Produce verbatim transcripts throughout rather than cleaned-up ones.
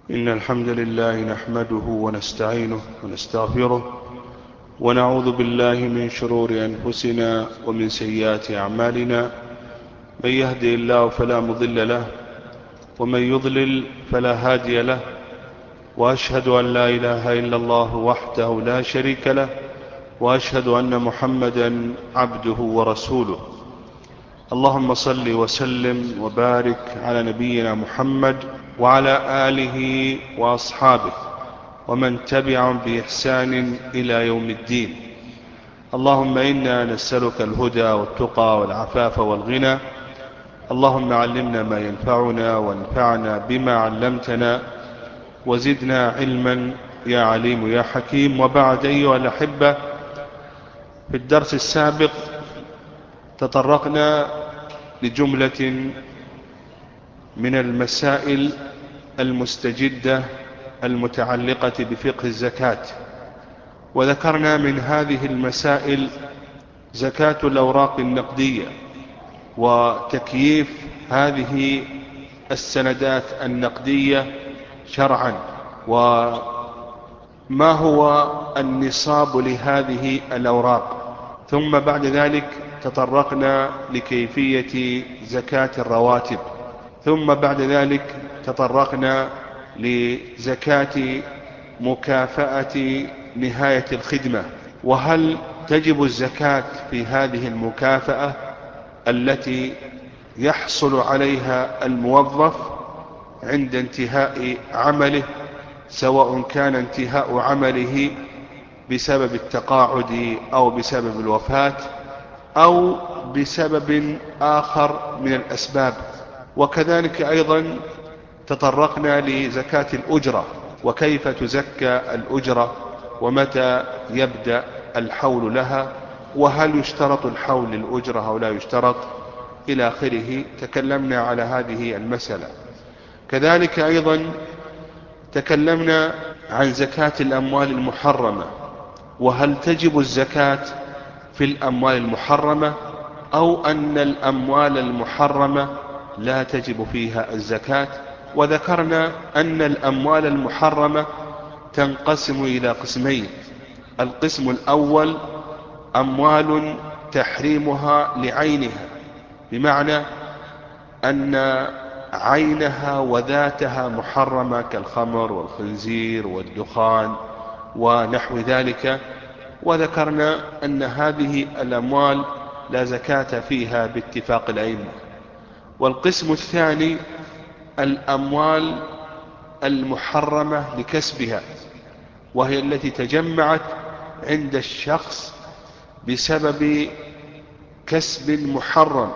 إن الحمد لله نحمده ونستعينه ونستغفره ونعوذ بالله من شرور أنفسنا ومن سيئات أعمالنا. من يهدي الله فلا مضل له ومن يضلل فلا هادي له، وأشهد أن لا إله إلا الله وحده لا شريك له، وأشهد أن محمدا عبده ورسوله. اللهم صل وسلم وبارك على نبينا محمد وعلى آله وأصحابه ومن تبعهم بإحسان إلى يوم الدين. اللهم إنا نسألك الهدى والتقى والعفاف والغنى. اللهم علمنا ما ينفعنا وانفعنا بما علمتنا وزدنا علما يا عليم يا حكيم. وبعد، أيها الأحبة، في الدرس السابق تطرقنا لجملة من المسائل المستجدة المتعلقة بفقه الزكاة، وذكرنا من هذه المسائل زكاة الأوراق النقدية وتكييف هذه السندات النقدية شرعا، وما هو النصاب لهذه الأوراق. ثم بعد ذلك تطرقنا لكيفية زكاة الرواتب. ثم بعد ذلك تطرقنا لزكاة مكافأة نهاية الخدمة، وهل تجب الزكاة في هذه المكافأة التي يحصل عليها الموظف عند انتهاء عمله، سواء كان انتهاء عمله بسبب التقاعد أو بسبب الوفاة أو بسبب آخر من الأسباب. وكذلك أيضا تطرقنا لزكاة الأجرة وكيف تزكى الأجرة ومتى يبدأ الحول لها، وهل يشترط الحول للأجرة أو لا يشترط، إلى آخره. تكلمنا على هذه المسألة. كذلك أيضا تكلمنا عن زكاة الأموال المحرمة، وهل تجب الزكاة في الأموال المحرمة أو أن الأموال المحرمة لا تجب فيها الزكاة. وذكرنا أن الأموال المحرمة تنقسم إلى قسمين. القسم الأول أموال تحريمها لعينها، بمعنى أن عينها وذاتها محرمة كالخمر والخنزير والدخان ونحو ذلك، وذكرنا أن هذه الأموال لا زكاة فيها باتفاق الأئمة. والقسم الثاني الأموال المحرمة لكسبها، وهي التي تجمعت عند الشخص بسبب كسب محرم،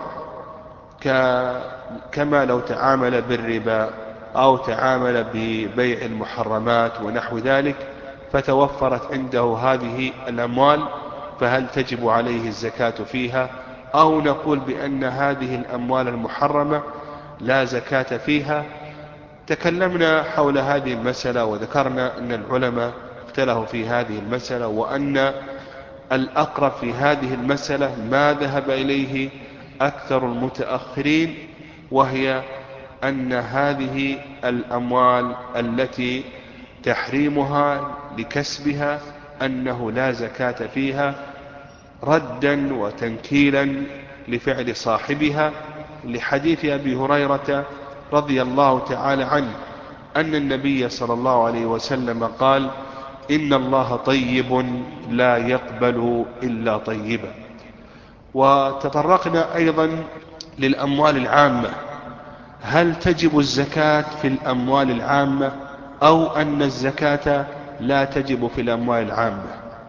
كما لو تعامل بالربا أو تعامل ببيع المحرمات ونحو ذلك، فتوفرت عنده هذه الأموال، فهل تجب عليه الزكاة فيها، أو نقول بأن هذه الأموال المحرمة لا زكاة فيها. تكلمنا حول هذه المسألة وذكرنا أن العلماء اختلفوا في هذه المسألة، وأن الأقرب في هذه المسألة ما ذهب إليه أكثر المتأخرين، وهي أن هذه الأموال التي تحريمها لكسبها أنه لا زكاة فيها، ردا وتنكيلا لفعل صاحبها، لحديث أبي هريرة رضي الله تعالى عنه أن النبي صلى الله عليه وسلم قال: إن الله طيب لا يقبل إلا طيبا. وتطرقنا أيضا للأموال العامة، هل تجب الزكاة في الأموال العامة أو أن الزكاة لا تجب في الأموال العامة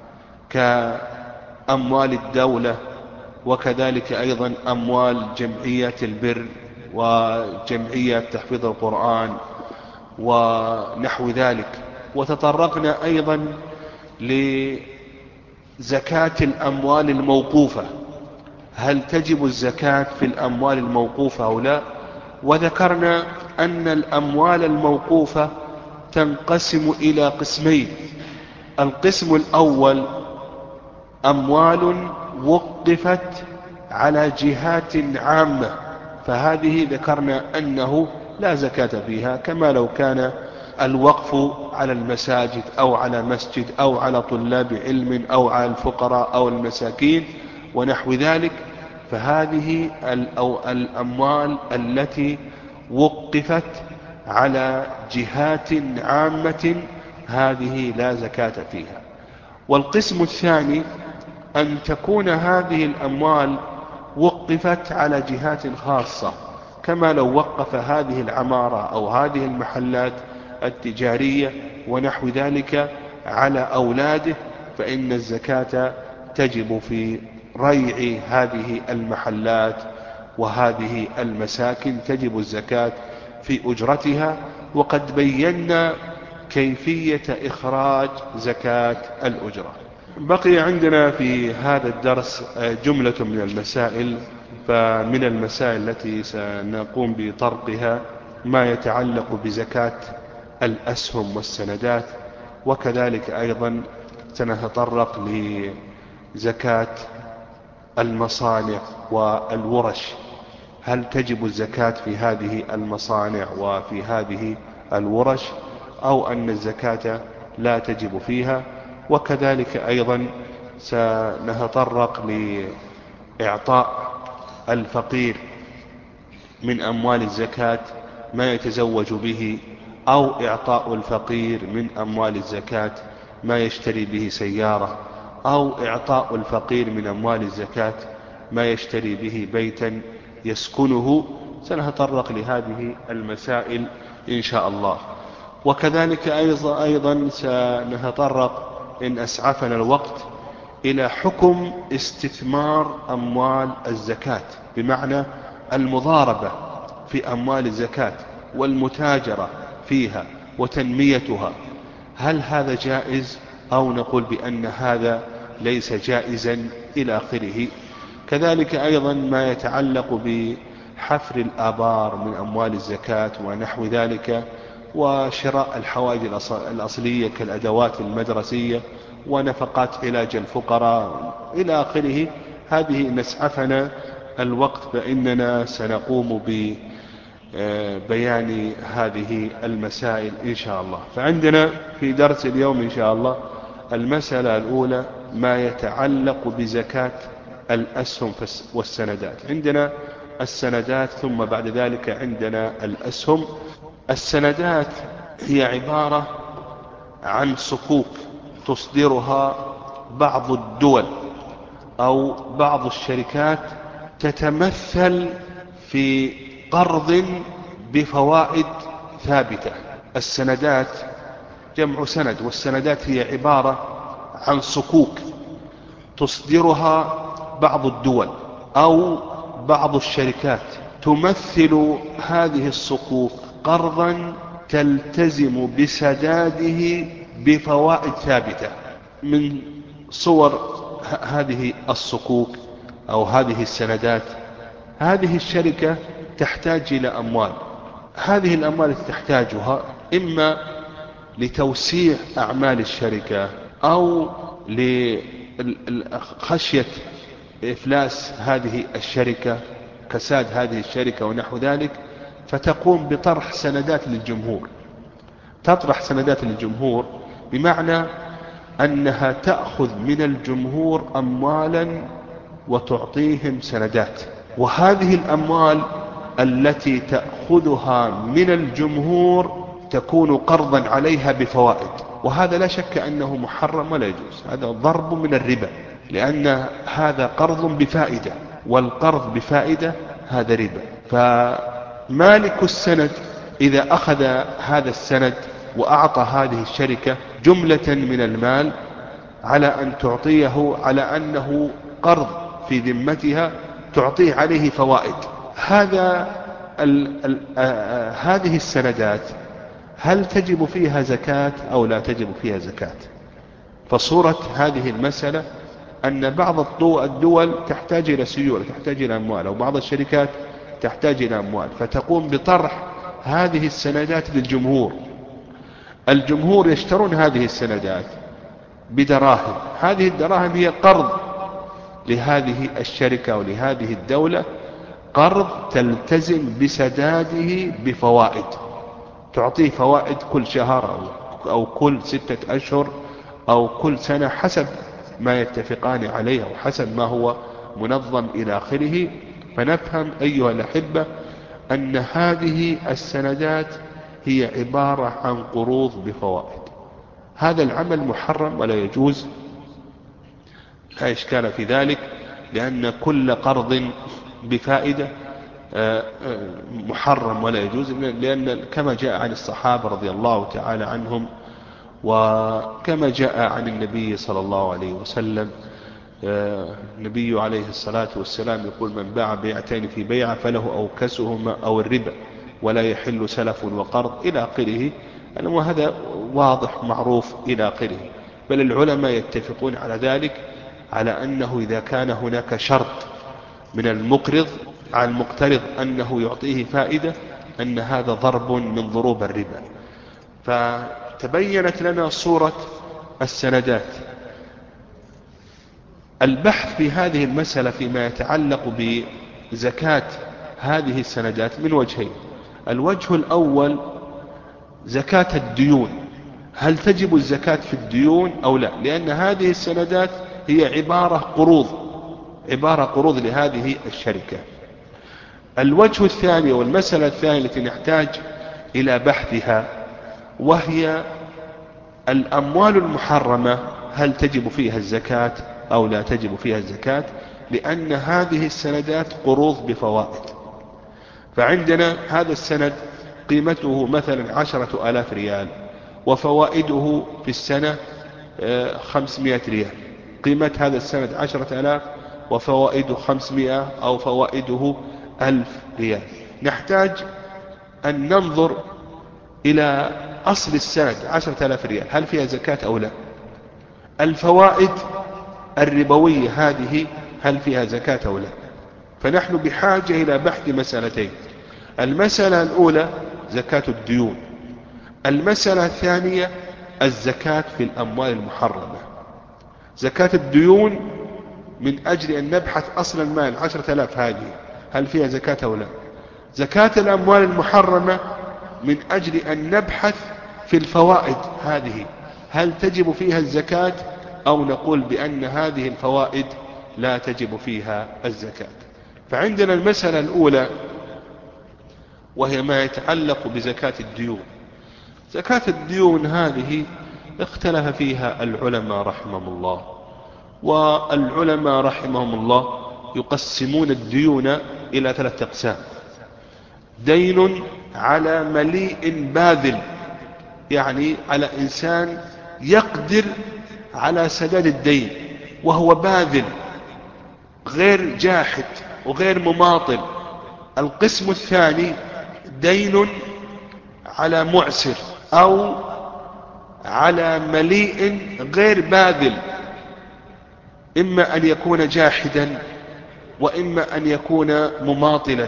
كأموال الدولة، وكذلك أيضا أموال جمعيات البر وجمعيات تحفيظ القرآن ونحو ذلك. وتطرقنا أيضا لزكاة الأموال الموقوفة، هل تجب الزكاة في الأموال الموقوفة أو لا. وذكرنا أن الأموال الموقوفة تنقسم إلى قسمين. القسم الأول أموال وقفت على جهات عامة، فهذه ذكرنا أنه لا زكاة فيها، كما لو كان الوقف على المساجد أو على مسجد أو على طلاب علم أو على الفقراء أو المساكين ونحو ذلك، فهذه الأموال التي وقفت على جهات عامة هذه لا زكاة فيها. والقسم الثاني أن تكون هذه الأموال وقفت على جهات خاصة، كما لو وقف هذه العمارة أو هذه المحلات التجارية ونحو ذلك على أولاده، فإن الزكاة تجب في ريع هذه المحلات وهذه المساكن، تجب الزكاة في أجرتها. وقد بينا كيفية إخراج زكاة الأجرة. بقي عندنا في هذا الدرس جملة من المسائل، فمن المسائل التي سنقوم بطرقها ما يتعلق بزكاة الأسهم والسندات، وكذلك أيضا سنتطرق لزكاة المصانع والورش، هل تجب الزكاة في هذه المصانع وفي هذه الورش أو أن الزكاة لا تجب فيها. وكذلك أيضا سنتطرق لإعطاء الفقير من أموال الزكاة ما يتزوج به، أو إعطاء الفقير من أموال الزكاة ما يشتري به سيارة، أو إعطاء الفقير من أموال الزكاة ما يشتري به بيتا يسكنه. سنتطرق لهذه المسائل إن شاء الله. وكذلك أيضا سنتطرق إن أسعفنا الوقت إلى حكم استثمار أموال الزكاة، بمعنى المضاربة في أموال الزكاة والمتاجرة فيها وتنميتها، هل هذا جائز أو نقول بأن هذا ليس جائزا إلى آخره. كذلك أيضا ما يتعلق بحفر الآبار من أموال الزكاة ونحو ذلك، وشراء الحوائج الأصلية كالأدوات المدرسية ونفقات علاج الفقراء إلى آخره. هذه نسعفنا الوقت فإننا سنقوم ببيان هذه المسائل إن شاء الله. فعندنا في درس اليوم إن شاء الله المسألة الأولى ما يتعلق بزكاة الأسهم والسندات. عندنا السندات ثم بعد ذلك عندنا الأسهم. السندات هي عبارة عن صكوك تصدرها بعض الدول أو بعض الشركات، تتمثل في قرض بفوائد ثابتة. السندات جمع سند، والسندات هي عبارة عن صكوك تصدرها بعض الدول أو بعض الشركات، تمثل هذه الصكوك قرضا تلتزم بسداده بفوائد ثابتة. من صور هذه الصكوك أو هذه السندات، هذه الشركة تحتاج إلى أموال، هذه الأموال التي تحتاجها إما لتوسيع أعمال الشركة أو لخشية إفلاس هذه الشركة، كساد هذه الشركة ونحو ذلك، فتقوم بطرح سندات للجمهور. تطرح سندات للجمهور بمعنى أنها تأخذ من الجمهور أموالا وتعطيهم سندات، وهذه الأموال التي تأخذها من الجمهور تكون قرضا عليها بفوائد، وهذا لا شك أنه محرم ولا يجوز، هذا ضرب من الربا، لأن هذا قرض بفائدة، والقرض بفائدة هذا ربا. فمالك السند إذا أخذ هذا السند وأعطى هذه الشركة جملة من المال على أن تعطيه على أنه قرض في ذمتها تعطيه عليه فوائد، هذا ال ال آه هذه السندات هل تجب فيها زكاة أو لا تجب فيها زكاة؟ فصورة هذه المسألة أن بعض الدول تحتاج إلى سيولة، تحتاج إلى أموال، أو بعض الشركات تحتاج إلى أموال، فتقوم بطرح هذه السندات للجمهور. الجمهور يشترون هذه السندات بدراهم، هذه الدراهم هي قرض لهذه الشركة ولهذه الدولة، قرض تلتزم بسداده بفوائد. تعطيه فوائد كل شهر أو, أو كل ستة أشهر أو كل سنة حسب ما يتفقان عليه أو حسب ما هو منظم إلى آخره. فنفهم أيها الأحبة أن هذه السندات هي عبارة عن قروض بفوائد. هذا العمل محرم ولا يجوز، لا إشكال في ذلك، لأن كل قرض بفائدة محرم ولا يجوز، لأن كما جاء عن الصحابة رضي الله تعالى عنهم وكما جاء عن النبي صلى الله عليه وسلم. النبي عليه الصلاة والسلام يقول: من باع بيعتين في بيعة فله أوكسهما أو الربا ولا يحل سلف وقرض إلى آخره. وهذا واضح معروف إلى آخره. بل العلماء يتفقون على ذلك، على أنه إذا كان هناك شرط من المقرض على المقترض أنه يعطيه فائدة، أن هذا ضرب من ضروب الربا. فتبينت لنا صورة السندات. البحث في هذه المسألة فيما يتعلق بزكاة هذه السندات من وجهين. الوجه الأول زكاة الديون، هل تجب الزكاة في الديون أو لا؟ لأن هذه السندات هي عبارة قروض عبارة قروض لهذه الشركة. الوجه الثاني والمسألة الثانية التي نحتاج إلى بحثها وهي الأموال المحرمة، هل تجب فيها الزكاة أو لا تجب فيها الزكاة؟ لأن هذه السندات قروض بفوائد. فعندنا هذا السند قيمته مثلا عشرة آلاف ريال وفوائده في السنة خمسمائة ريال. قيمة هذا السند عشرة آلاف وفوائده خمسمائة أو فوائده ألف ريال. نحتاج أن ننظر إلى أصل السند عشرة آلاف ريال، هل فيها زكاة أو لا؟ الفوائد الربوية هذه هل فيها زكاة أو لا؟ فنحن بحاجة إلى بحث مسألتين. المسألة الأولى زكاة الديون، المسألة الثانية الزكاة في الأموال المحرمة. زكاة الديون من أجل أن نبحث أصل المال عشرة آلاف هذه هل فيها زكاة أو لا. زكاة الأموال المحرمة من أجل أن نبحث في الفوائد هذه هل تجب فيها الزكاة، أو نقول بأن هذه الفوائد لا تجب فيها الزكاة. فعندنا المسألة الأولى وهي ما يتعلق بزكاة الديون. زكاة الديون هذه اختلف فيها العلماء رحمهم الله، والعلماء رحمهم الله يقسمون الديون إلى ثلاثة أقسام. دين على مليء باذل، يعني على إنسان يقدر على سداد الدين وهو باذل غير جاحد وغير مماطل. القسم الثاني دين على معسر أو على مليء غير باذل، إما أن يكون جاحدا وإما أن يكون مماطلا.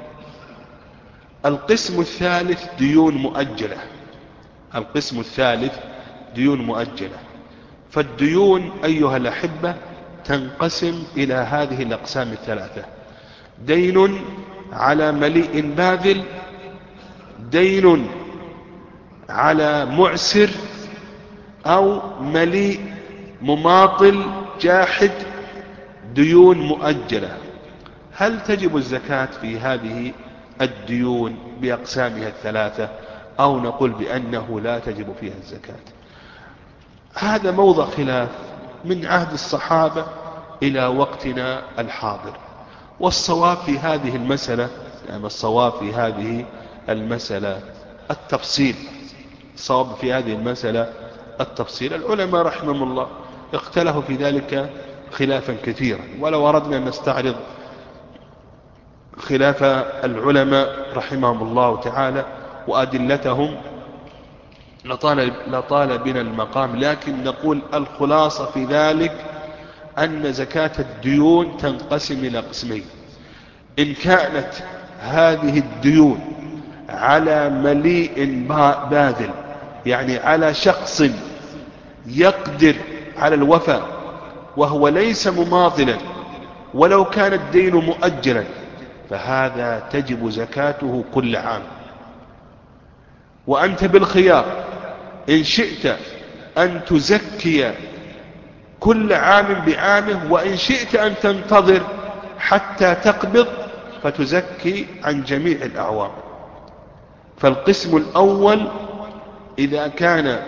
القسم الثالث ديون مؤجلة القسم الثالث ديون مؤجلة. فالديون أيها الأحبة تنقسم إلى هذه الأقسام الثلاثة: دين على مليء باذل، دين على معسر، أو مليء مماطل جاحد، ديون مؤجلة. هل تجب الزكاة في هذه الديون بأقسامها الثلاثة، أو نقول بأنه لا تجب فيها الزكاة؟ هذا موضع خلاف من عهد الصحابة إلى وقتنا الحاضر. والصواب في هذه المسألة يعني الصواب في هذه المسألة التفصيل الصواب في هذه المسألة التفصيل. العلماء رحمهم الله اختلفوا في ذلك خلافا كثيرا، ولو أردنا أن نستعرض خلاف العلماء رحمهم الله تعالى وأدلتهم لطال, لطال بنا المقام، لكن نقول الخلاصة في ذلك أن زكاة الديون تنقسم إلى قسمين: إن كانت هذه الديون على مليء باذل، يعني على شخص يقدر على الوفاء وهو ليس مماطلا ولو كان الدين مؤجلا، فهذا تجب زكاته كل عام. وأنت بالخيار، إن شئت أن تزكي كل عام بعامه، وإن شئت أن تنتظر حتى تقبض فتزكي عن جميع الأعوام. فالقسم الأول إذا كان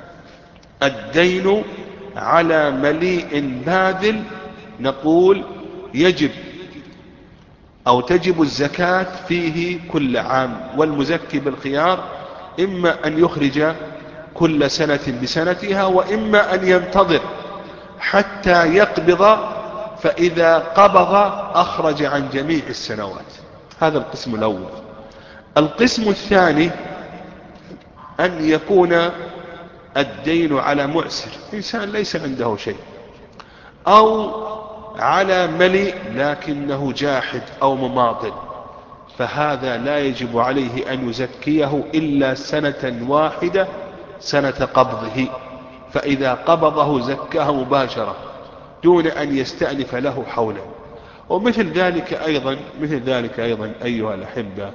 الدين على مليء باذل نقول يجب أو تجب الزكاة فيه كل عام، والمزكي بالخيار إما أن يخرج كل سنة بسنتها، وإما أن ينتظر حتى يقبض، فإذا قبض أخرج عن جميع السنوات. هذا القسم الأول. القسم الثاني أن يكون الدين على معسر، إنسان ليس عنده شيء، أو على مليء لكنه جاحد أو مماطل، فهذا لا يجب عليه أن يزكيه إلا سنة واحدة، سنة قبضه، فإذا قبضه زكاه مباشرة دون أن يستأنف له حولا. ومثل ذلك أيضا مثل ذلك أيضا أيها الأحبة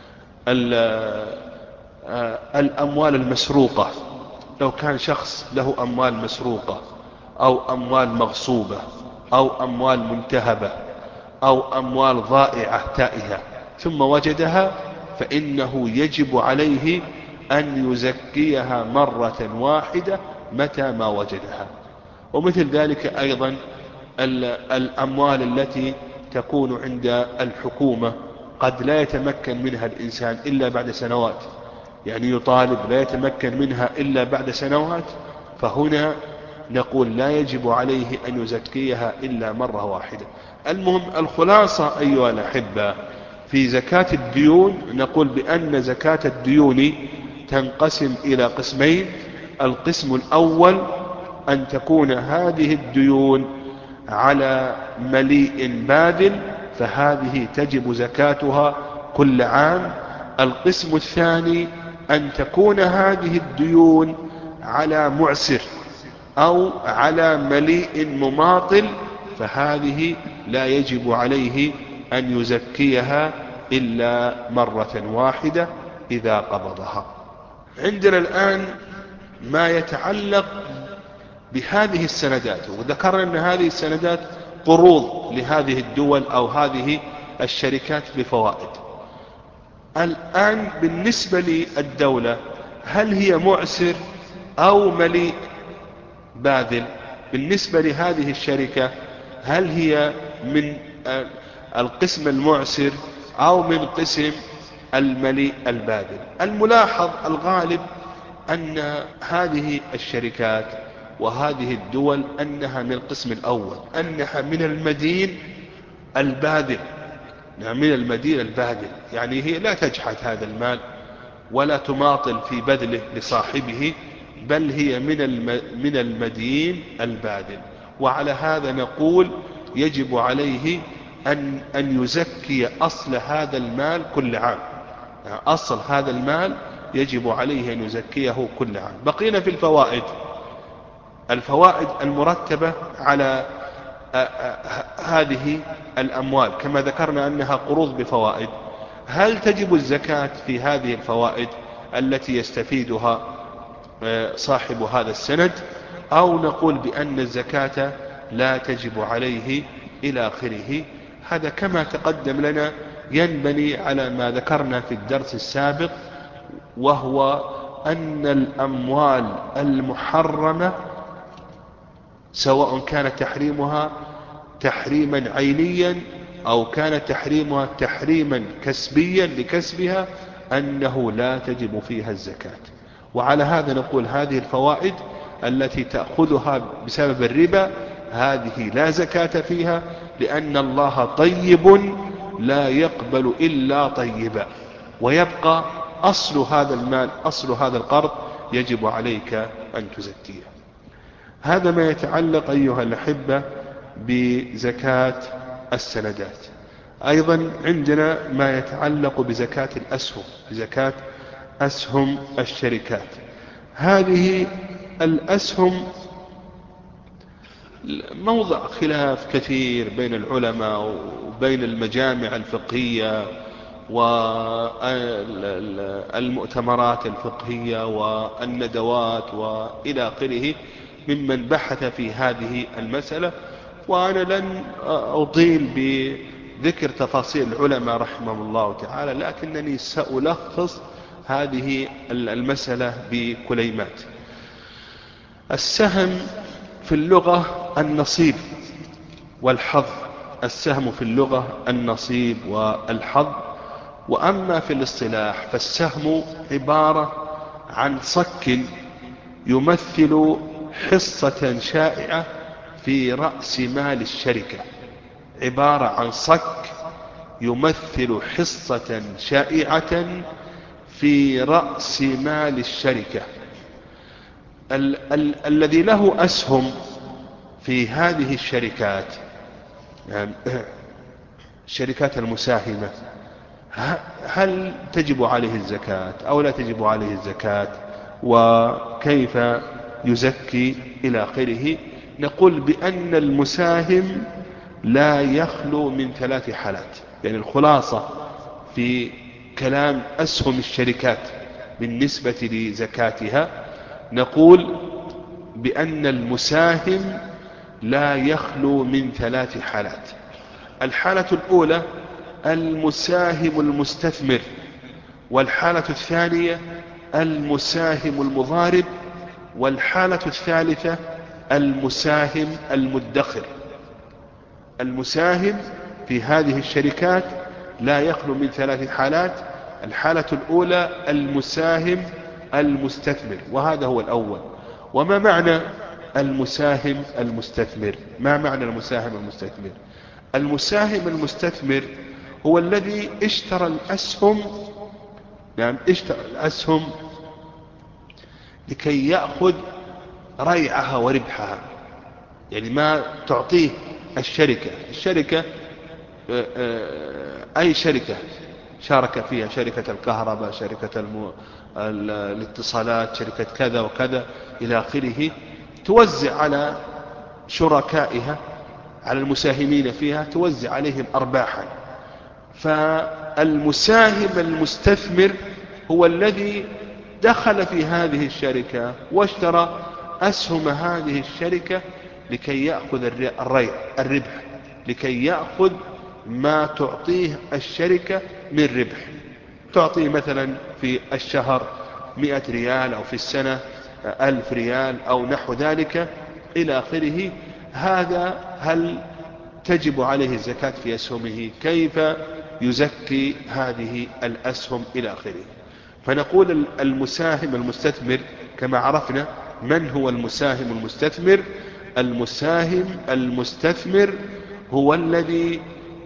الأموال المسروقة. لو كان شخص له أموال مسروقة أو أموال مغصوبة أو أموال منتهبة أو أموال ضائعة تائهة ثم وجدها، فإنه يجب عليه أن يزكيها مرة واحدة متى ما وجدها. ومثل ذلك أيضا الأموال التي تكون عند الحكومة قد لا يتمكن منها الإنسان إلا بعد سنوات، يعني يطالب لا يتمكن منها إلا بعد سنوات، فهنا نقول لا يجب عليه أن يزكيها إلا مرة واحدة. المهم الخلاصة أيها الأحبة في زكاة الديون نقول بأن زكاة الديون تنقسم إلى قسمين. القسم الأول أن تكون هذه الديون على مليء باذل، فهذه تجب زكاتها كل عام. القسم الثاني أن تكون هذه الديون على معسر أو على مليء مماطل، فهذه لا يجب عليه أن يزكيها إلا مرة واحدة إذا قبضها. عندنا الآن ما يتعلق بهذه السندات، وذكرنا أن هذه السندات قروض لهذه الدول أو هذه الشركات بفوائد. الآن بالنسبة للدولة هل هي معسر أو مليء باذل؟ بالنسبة لهذه الشركة هل هي من القسم المعسر أو من قسم المليء الباذل؟ الملاحظ الغالب أن هذه الشركات وهذه الدول أنها من القسم الأول، أنها من المدين الباذل، من المدين الباذل، يعني هي لا تجحد هذا المال ولا تماطل في بذله لصاحبه، بل هي من من المدين الباذل. وعلى هذا نقول يجب عليه أن أن يزكي أصل هذا المال كل عام، يعني أصل هذا المال يجب عليه أن يزكيه كل عام. بقينا في الفوائد. الفوائد المرتبة على هذه الأموال كما ذكرنا أنها قروض بفوائد، هل تجب الزكاة في هذه الفوائد التي يستفيدها صاحب هذا السند، أو نقول بأن الزكاة لا تجب عليه إلى آخره؟ هذا كما تقدم لنا ينبني على ما ذكرنا في الدرس السابق، وهو أن الأموال المحرمة سواء كان تحريمها تحريما عينيا أو كان تحريمها تحريما كسبيا لكسبها أنه لا تجب فيها الزكاة. وعلى هذا نقول هذه الفوائد التي تأخذها بسبب الربا هذه لا زكاة فيها، لأن الله طيب لا يقبل إلا طيبا، ويبقى أصل هذا المال أصل هذا القرض يجب عليك أن تزكيه. هذا ما يتعلق أيها الأحبة بزكاة السندات. أيضا عندنا ما يتعلق بزكاة الأسهم، بزكاة أسهم الشركات. هذه الأسهم موضع خلاف كثير بين العلماء وبين المجامع الفقهية والمؤتمرات الفقهية والندوات وإلى آخره ممن بحث في هذه المسألة. وأنا لن أطيل بذكر تفاصيل العلماء رحمهم الله تعالى، لكنني سألخص هذه المسألة بكليمات. السهم في اللغة النصيب والحظ، السهم في اللغة النصيب والحظ. وأما في الاصطلاح فالسهم عبارة عن صك يمثل حصة شائعة في رأس مال الشركة، عبارة عن صك يمثل حصة شائعة في رأس مال الشركة. ال ال الذي له أسهم في هذه الشركات، يعني الشركات المساهمة، هل تجب عليه الزكاة أو لا تجب عليه الزكاة، وكيف يزكي إلى آخره؟ نقول بأن المساهم لا يخلو من ثلاث حالات. يعني الخلاصة في كلام أسهم الشركات بالنسبة لزكاتها، نقول بأن المساهم لا يخلو من ثلاث حالات. الحالة الأولى المساهم المستثمر، والحالة الثانية المساهم المضارب، والحالة الثالثة المساهم المدخر. المساهم في هذه الشركات لا يخلو من ثلاث حالات. الحالة الأولى المساهم المستثمر، وهذا هو الأول. وما معنى المساهم المستثمر؟ ما معنى المساهم المستثمر؟ المساهم المستثمر هو الذي اشترى الأسهم، نعم اشترى الأسهم لكي يأخذ ريعها وربحها. يعني ما تعطيه الشركة الشركة أي شركة شارك فيها، شركة الكهرباء، شركة الم... الاتصالات، شركة كذا وكذا إلى آخره، توزع على شركائها، على المساهمين فيها، توزع عليهم أرباحا. فالمساهم المستثمر هو الذي دخل في هذه الشركة واشترى أسهم هذه الشركة لكي يأخذ الريع الربح، لكي يأخذ ما تعطيه الشركة من ربح. تعطيه مثلا في الشهر مئة ريال، أو في السنة ألف ريال، أو نحو ذلك إلى آخره. هذا هل تجب عليه الزكاة في أسهمه؟ كيف يزكي هذه الأسهم إلى آخره؟ فنقول المساهم المستثمر كما عرفنا. من هو المساهم المستثمر؟ المساهم المستثمر هو الذي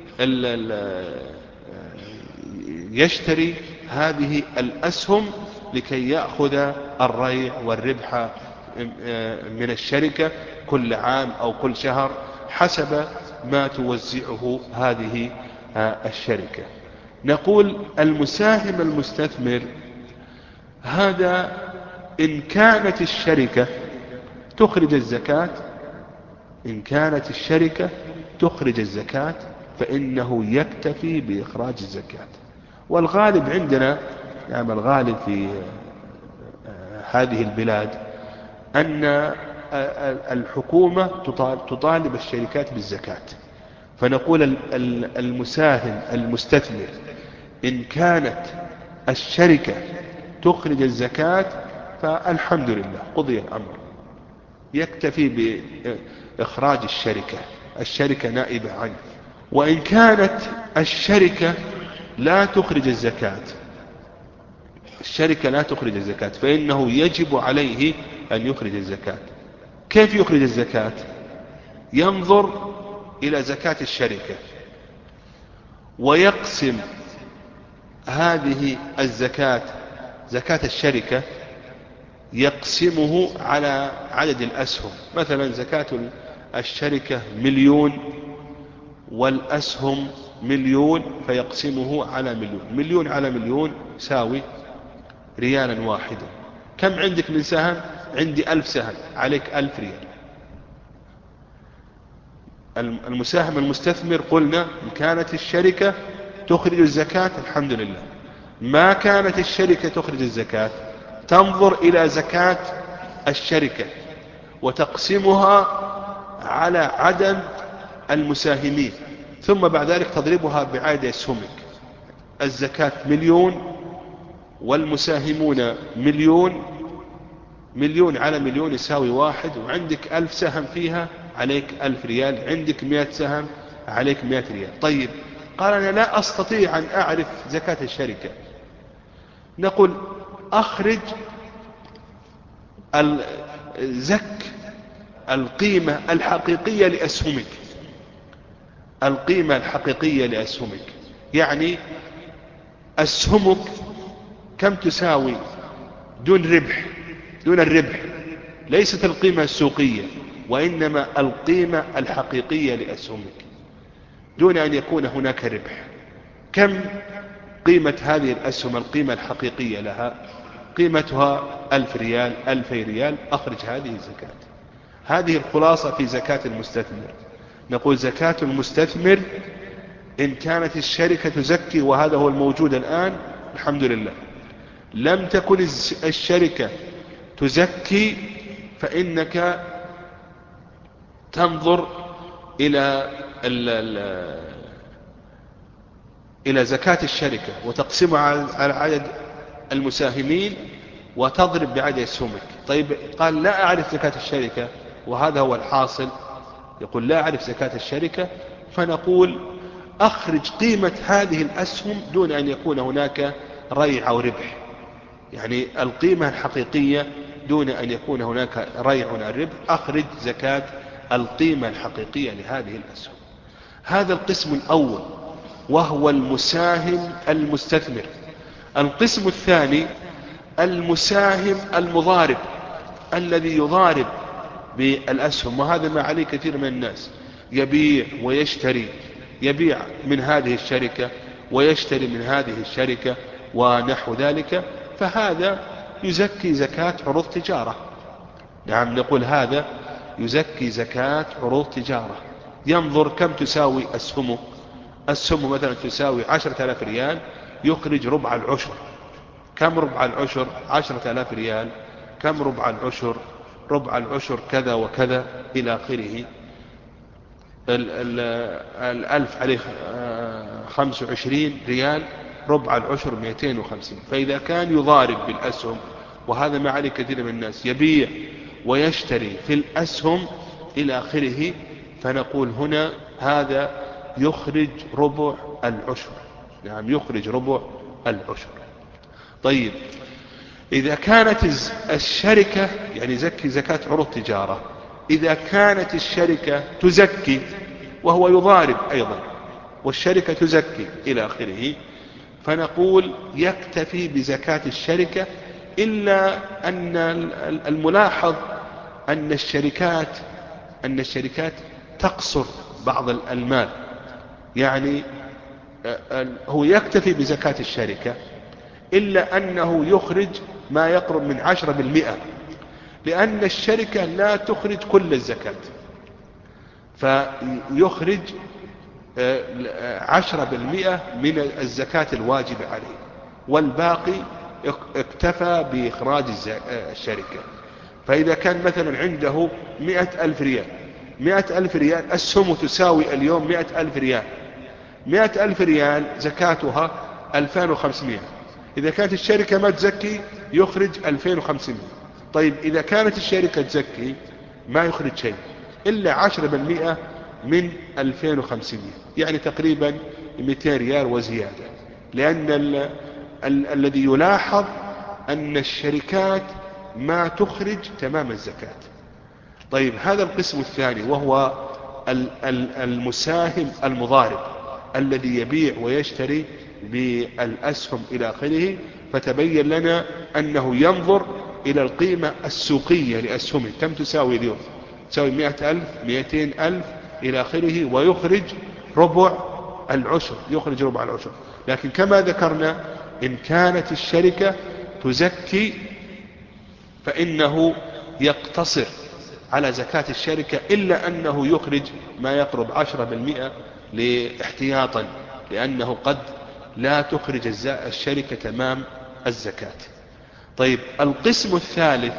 يشتري هذه الأسهم لكي يأخذ الريع والربح من الشركة كل عام أو كل شهر حسب ما توزعه هذه الشركة. نقول المساهم المستثمر هذا إن كانت الشركة تخرج الزكاة، إن كانت الشركة تخرج الزكاة فإنه يكتفي بإخراج الزكاة. والغالب عندنا، يعني الغالب في هذه البلاد أن الحكومة تطالب الشركات بالزكاة. فنقول المساهم المستثمر إن كانت الشركة تخرج الزكاة فالحمد لله قضي الأمر، يكتفي بإخراج الشركة، الشركة نائبة عنه. وإن كانت الشركة لا تخرج الزكاة، الشركة لا تخرج الزكاة، فإنه يجب عليه أن يخرج الزكاة. كيف يخرج الزكاة؟ ينظر إلى زكاة الشركة ويقسم هذه الزكاة، زكاة الشركة يقسمه على عدد الأسهم. مثلا زكاة الشركة مليون والأسهم مليون، فيقسمه على مليون. مليون على مليون ساوي ريالا واحدا. كم عندك من سهم؟ عندي ألف سهم، عليك ألف ريال. المساهم المستثمر قلنا إن كانت الشركة تخرج الزكاة الحمد لله. ما كانت الشركة تخرج الزكاة، تنظر إلى زكاة الشركة وتقسمها على عدد المساهمين، ثم بعد ذلك تضربها بعدد أسهمك. الزكاة مليون والمساهمون مليون، مليون على مليون يساوي واحد، وعندك ألف سهم فيها عليك ألف ريال، عندك مئة سهم عليك مئة ريال. طيب قال أنا لا أستطيع أن أعرف زكاة الشركة. نقول أخرج زك القيمة الحقيقية لأسهمك، القيمة الحقيقية لأسهمك، يعني أسهمك كم تساوي دون ربح، دون الربح، ليست القيمة السوقية وإنما القيمة الحقيقية لأسهمك دون أن يكون هناك ربح. كم قيمة هذه الأسهم القيمة الحقيقية لها؟ قيمتها ألف ريال، ألفي ريال، أخرج هذه الزكاة. هذه الخلاصة في زكاة المستثمر. نقول زكاة المستثمر إن كانت الشركة تزكي، وهذا هو الموجود الآن الحمد لله. لم تكن الشركة تزكي فإنك تنظر إلى ال ال إلى زكاة الشركة وتقسمها على عدد المساهمين وتضرب بعدد أسهمك. طيب قال لا أعرف زكاة الشركة، وهذا هو الحاصل، يقول لا أعرف زكاة الشركة، فنقول أخرج قيمة هذه الأسهم دون أن يكون هناك ريع أو ربح، يعني القيمة الحقيقية دون أن يكون هناك ريع أو ربح. أخرج زكاة القيمة الحقيقية لهذه الأسهم. هذا القسم الأول وهو المساهم المستثمر. القسم الثاني المساهم المضارب، الذي يضارب بالأسهم، وهذا ما عليه كثير من الناس، يبيع ويشتري، يبيع من هذه الشركة ويشتري من هذه الشركة ونحو ذلك، فهذا يزكي زكاة عروض تجارة. نعم نقول هذا يزكي زكاة عروض تجارة. ينظر كم تساوي أسهمه، السهم مثلا تساوي عشرة آلاف ريال، يخرج ربع العشر. كم ربع العشر؟ عشرة آلاف ريال. كم ربع العشر؟ ربع العشر كذا وكذا إلى آخره. الألف عليه خمس وعشرين ريال، ربع العشر مئتين وخمسين. فإذا كان يضارب بالأسهم، وهذا ما عليه كثير من الناس، يبيع ويشتري في الأسهم إلى آخره، فنقول هنا هذا يخرج ربع العشر. نعم يخرج ربع العشر. طيب إذا كانت الشركة، يعني زكي زكاة عروض تجارة، إذا كانت الشركة تزكي وهو يضارب أيضا، والشركة تزكي إلى آخره، فنقول يكتفي بزكاة الشركة، إلا أن الملاحظ أن الشركات أن الشركات تقصر بعض المال، يعني هو يكتفي بزكاة الشركة إلا أنه يخرج ما يقرب من عشرة بالمئة، لأن الشركة لا تخرج كل الزكاة، فيخرج عشرة بالمئة من الزكاة الواجبة عليه، والباقي اكتفى بإخراج الشركة. فإذا كان مثلا عنده مئة ألف ريال، مئة ألف ريال السهم تساوي اليوم مئة ألف ريال، مئة ألف ريال زكاتها ألفين وخمسمائة. إذا كانت الشركة ما تزكي يخرج ألفين وخمسمائة. طيب إذا كانت الشركة تزكي ما يخرج شيء إلا عشرة بالمئة من ألفين وخمسمائة، يعني تقريبا مئتين ريال وزيادة، لأن ال ال الذي يلاحظ أن الشركات ما تخرج تمام الزكاة. طيب هذا القسم الثاني وهو ال ال المساهم المضارب، الذي يبيع ويشتري بالأسهم إلى آخره، فتبين لنا أنه ينظر إلى القيمة السوقية لأسهمه، كم تساوي اليوم؟ تساوي مئة ألف، مئتين ألف إلى آخره، ويخرج ربع العشر، يخرج ربع العشر. لكن كما ذكرنا إن كانت الشركة تزكي فإنه يقتصر على زكاة الشركة، إلا أنه يخرج ما يقرب عشرة بالمئة لاحتياطا لأنه قد لا تخرج الشركة تمام الزكاة. طيب القسم الثالث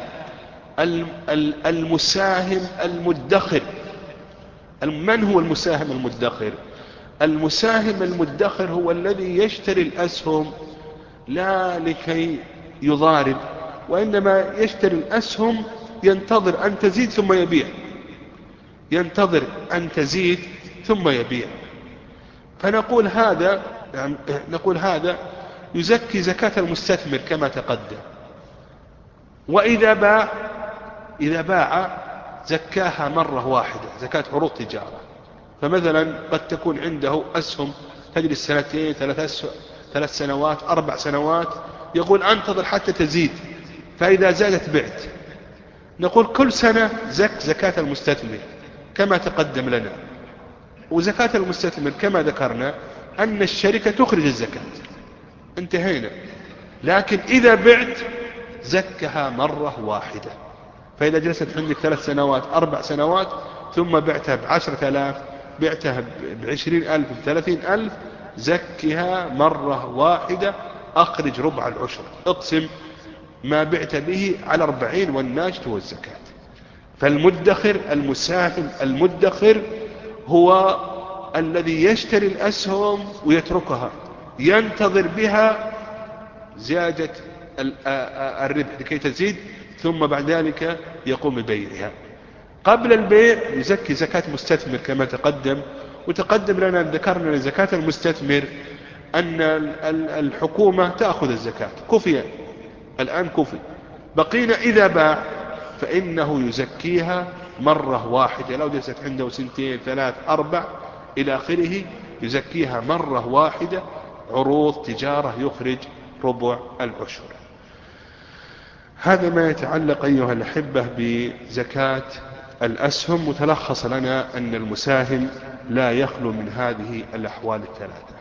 المساهم المدخر. من هو المساهم المدخر؟ المساهم المدخر هو الذي يشتري الأسهم لا لكي يضارب، وإنما يشتري الأسهم ينتظر أن تزيد ثم يبيع، ينتظر أن تزيد ثم يبيع. فنقول هذا نقول هذا يزكي زكاة المستثمر كما تقدم. وإذا باع إذا باع زكاها مرة واحدة، زكاة عروض تجارة. فمثلا قد تكون عنده أسهم تجلس سنتين ثلاث ثلاث سنوات أربع سنوات، يقول أنتظر حتى تزيد، فإذا زادت بعت. نقول كل سنة زك زكاة المستثمر كما تقدم لنا. وزكاة المستثمر كما ذكرنا أن الشركة تخرج الزكاة، انتهينا. لكن إذا بعت زكها مرة واحدة. فإذا جلست عندك ثلاث سنوات أربع سنوات ثم بعتها بعشرة آلاف، بعتها بعشرين ألف بثلاثين ألف، زكها مرة واحدة، أخرج ربع العشر، اقسم ما بعت به على أربعين والناجت هو الزكاة. فالمدخر المساهم المدخر هو الذي يشتري الأسهم ويتركها، ينتظر بها زيادة الربح لكي تزيد، ثم بعد ذلك يقوم ببيعها. قبل البيع يزكي زكاة مستثمر كما تقدم. وتقدم لنا ذكرنا لزكاة المستثمر أن الحكومة تأخذ الزكاة، كفي الآن كفي. بقينا إذا باع فإنه يزكيها مرة واحدة، لو جلست عنده سنتين ثلاث أربع إلى آخره يزكيها مرة واحدة، عروض تجارة، يخرج ربع العشر. هذا ما يتعلق أيها الأحبة بزكاة الأسهم. متلخص لنا أن المساهم لا يخلو من هذه الأحوال الثلاثة.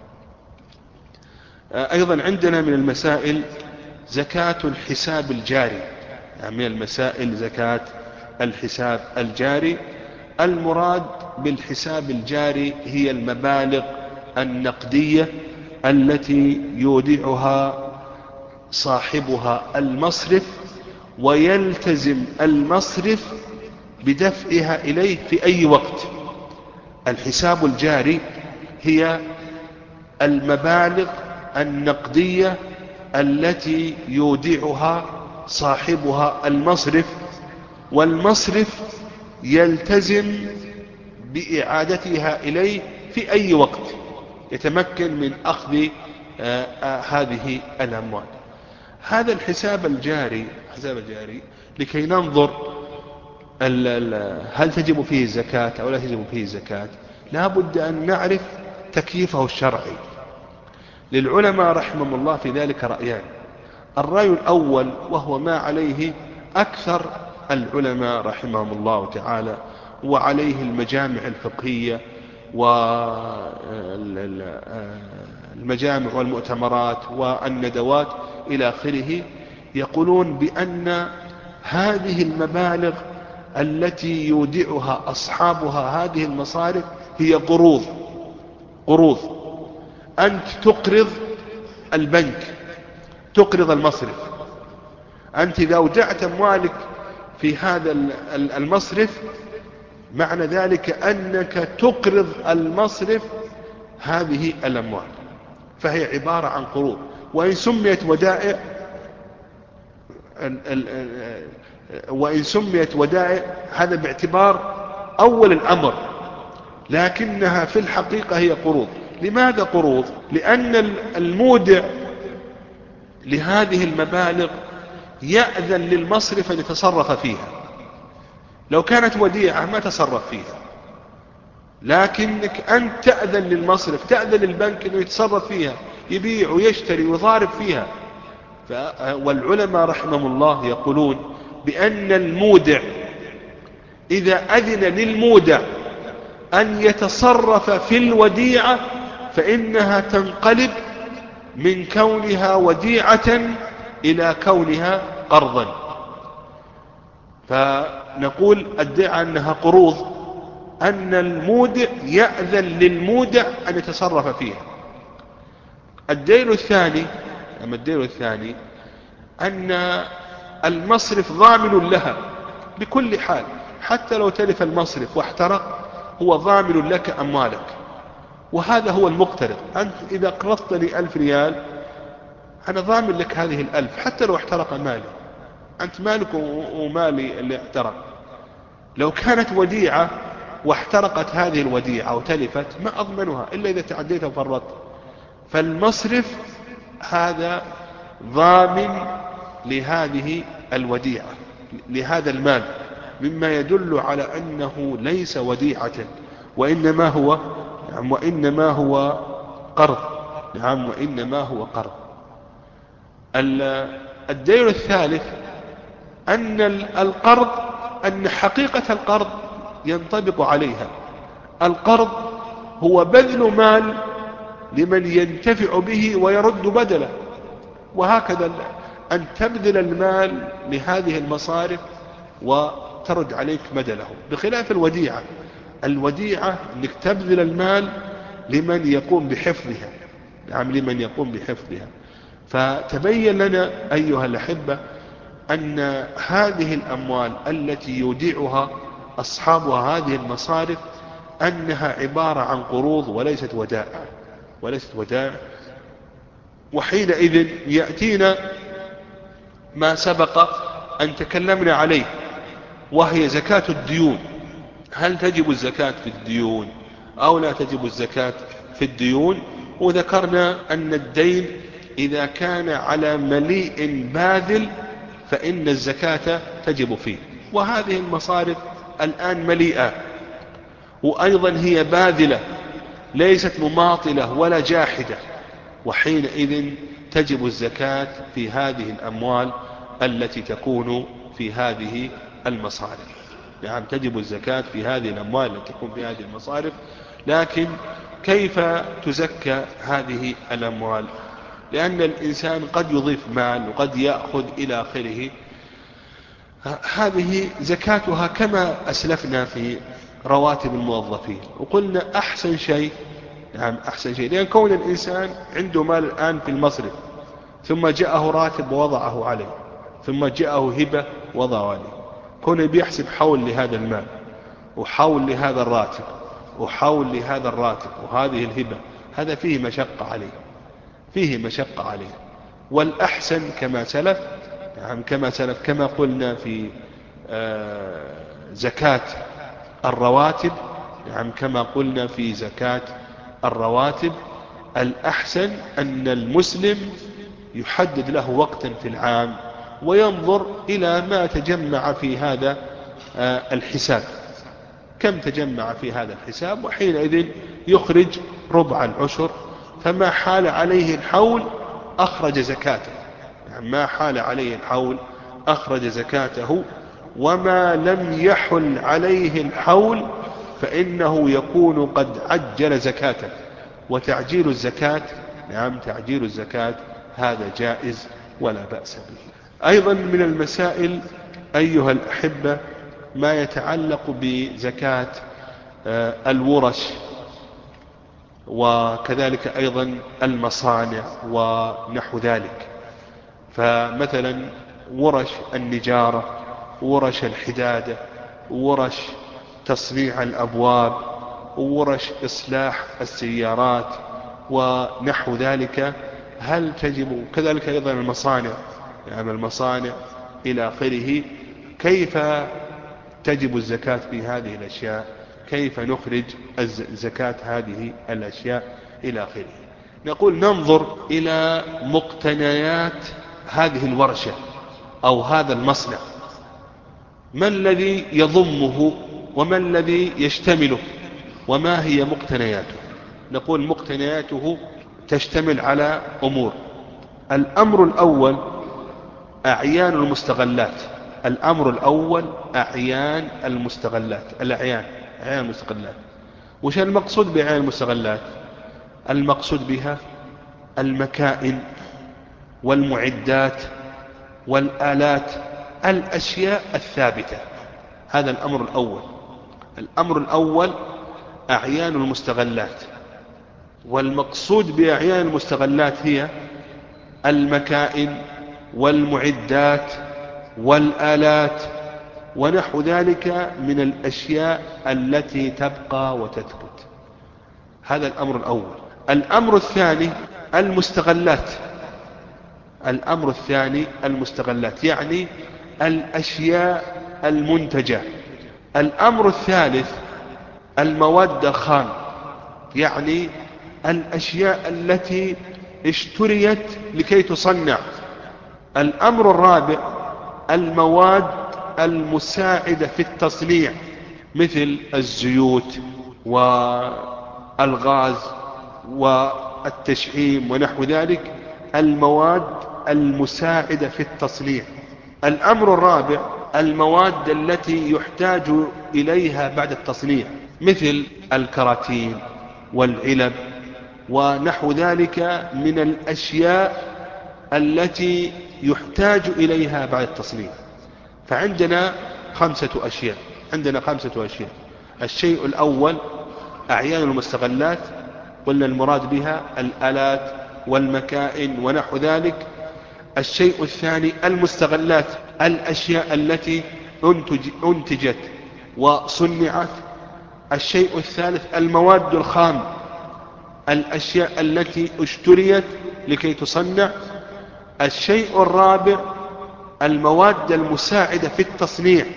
أيضا عندنا من المسائل زكاة الحساب الجاري، يعني من المسائل زكاة الحساب الجاري. المراد بالحساب الجاري هي المبالغ النقدية التي يودعها صاحبها المصرف ويلتزم المصرف بدفعها إليه في أي وقت. الحساب الجاري هي المبالغ النقدية التي يودعها صاحبها المصرف، والمصرف يلتزم بإعادتها إليه في أي وقت يتمكن من أخذ آه آه هذه الأموال. هذا الحساب الجاري حساب الجاري لكي ننظر هل تجب فيه الزكاة أو لا تجب فيه الزكاة، لا بد أن نعرف تكييفه الشرعي. للعلماء رحمهم الله في ذلك رأيان. الرأي الأول وهو ما عليه أكثر العلماء رحمهم الله تعالى، وعليه المجامع الفقهية والمجامع والمؤتمرات والندوات إلى آخره، يقولون بأن هذه المبالغ التي يودعها أصحابها هذه المصارف هي قروض. قروض أنت تقرض البنك، تقرض المصرف. أنت إذا أودعت أموالك في هذا المصرف معنى ذلك أنك تقرض المصرف هذه الأموال، فهي عبارة عن قروض. وإن سميت ودائع وإن سميت ودائع هذا باعتبار أول الأمر، لكنها في الحقيقة هي قروض. لماذا قروض؟ لأن المودع لهذه المبالغ يأذن للمصرف أن يتصرف فيها. لو كانت وديعة ما تصرف فيها، لكنك أنت تأذن للمصرف، تأذن للبنك أنه يتصرف فيها، يبيع ويشتري ويضارب فيها. والعلماء رحمهم الله يقولون بأن المودع إذا أذن للمودع أن يتصرف في الوديعة فإنها تنقلب من كونها وديعة إلى كونها قرضا. فنقول ادعى أنها قروض، أن المودع يأذن للمودع أن يتصرف فيها. الدين الثاني أما الدين الثاني أن المصرف ضامن لها بكل حال، حتى لو تلف المصرف واحترق هو ضامن لك أموالك، وهذا هو المقترض. أنت إذا قرضتني ألف ريال أنا ضامن لك هذه الألف حتى لو احترق مالي، أنت مالك ومالي اللي احترق. لو كانت وديعة واحترقت هذه الوديعة وتلفت ما أضمنها إلا إذا تعديت وفرطت. فالمصرف هذا ضامن لهذه الوديعة، لهذا المال، مما يدل على أنه ليس وديعة وإنما هو نعم وإنما هو قرض. نعم وإنما هو قرض. الدين الثالث أن القرض أن حقيقة القرض ينطبق عليها. القرض هو بذل مال لمن ينتفع به ويرد بدله، وهكذا أن تبذل المال لهذه المصارف وترد عليك بدله، بخلاف الوديعة. الوديعة أنك تبذل المال لمن يقوم بحفظها، نعم لمن يقوم بحفظها. فتبين لنا أيها الأحبة أن هذه الأموال التي يوديعها أصحابها هذه المصارف أنها عبارة عن قروض وليست ودائع وليست ودائع وحينئذ يأتينا ما سبق أن تكلمنا عليه، وهي زكاة الديون. هل تجب الزكاة في الديون أو لا تجب الزكاة في الديون؟ وذكرنا أن الدين إذا كان على مليء باذل فإن الزكاة تجب فيه، وهذه المصارف الآن مليئة وأيضا هي باذلة ليست مماطلة ولا جاحدة، وحينئذ تجب الزكاة في هذه الأموال التي تكون في هذه المصارف. نعم تجب الزكاة في هذه الأموال التي تكون في هذه المصارف. لكن كيف تزكى هذه الأموال؟ لأن الإنسان قد يضيف مال وقد يأخذ إلى آخره. هذه زكاتها كما أسلفنا في رواتب الموظفين، وقلنا أحسن شيء نعم أحسن شيء لأن كون الإنسان عنده مال الآن في المصرف ثم جاءه راتب ووضعه عليه، ثم جاءه هبة وضعه عليه، كونه بيحسب حول لهذا المال وحول لهذا الراتب وحول لهذا الراتب وهذه الهبة، هذا فيه مشقة عليه فيه مشقة عليه. والأحسن كما سلف نعم كما سلف كما قلنا في زكاة الرواتب نعم كما قلنا في زكاة الرواتب الأحسن أن المسلم يحدد له وقتا في العام وينظر إلى ما تجمع في هذا الحساب، كم تجمع في هذا الحساب، وحينئذ يخرج ربع العشر، فما حال عليه الحول أخرج زكاته. يعني ما حال عليه الحول أخرج زكاته، وما لم يحل عليه الحول فإنه يكون قد عجل زكاته. وتعجيل الزكاة نعم تعجيل الزكاة هذا جائز ولا بأس به. أيضا من المسائل أيها الأحبة ما يتعلق بزكاة الورش، وكذلك أيضا المصانع ونحو ذلك. فمثلا ورش النجارة، ورش الحدادة، ورش تصنيع الأبواب، ورش إصلاح السيارات ونحو ذلك، هل تجب؟ كذلك أيضا المصانع يعني المصانع إلى آخره، كيف تجب الزكاة في هذه الأشياء؟ كيف نخرج زكاة هذه الأشياء إلى آخره؟ نقول ننظر إلى مقتنيات هذه الورشة أو هذا المصنع، ما الذي يضمه وما الذي يشتمله وما هي مقتنياته؟ نقول مقتنياته تشتمل على أمور. الأمر الأول أعيان المستغلات. الأمر الأول أعيان المستغلات. الأعيان أعيان المستغلات. وش المقصود بأعيان المستغلات؟ المقصود بها المكائن والمعدات والآلات، الأشياء الثابتة. هذا الأمر الأول. الأمر الأول أعيان المستغلات. والمقصود بأعيان المستغلات هي المكائن والمعدات والآلات ونحو ذلك من الأشياء التي تبقى وتثبت. هذا الأمر الأول. الأمر الثاني المستغلات. الأمر الثاني المستغلات يعني الأشياء المنتجة. الأمر الثالث المواد الخام يعني الأشياء التي اشتريت لكي تصنع. الأمر الرابع المواد المساعدة في التصنيع مثل الزيوت والغاز والتشحيم ونحو ذلك، المواد المساعدة في التصنيع. الأمر الرابع المواد التي يحتاج إليها بعد التصنيع مثل الكراتين والعلب ونحو ذلك من الأشياء التي يحتاج إليها بعد التصنيع. فعندنا خمسة أشياء عندنا خمسة أشياء. الشيء الأول أعيان المستغلات، قلنا المراد بها الآلات والمكائن ونحو ذلك. الشيء الثاني المستغلات الأشياء التي انتج انتجت وصنعت. الشيء الثالث المواد الخام الأشياء التي اشتريت لكي تصنع. الشيء الرابع المواد المساعدة في التصنيع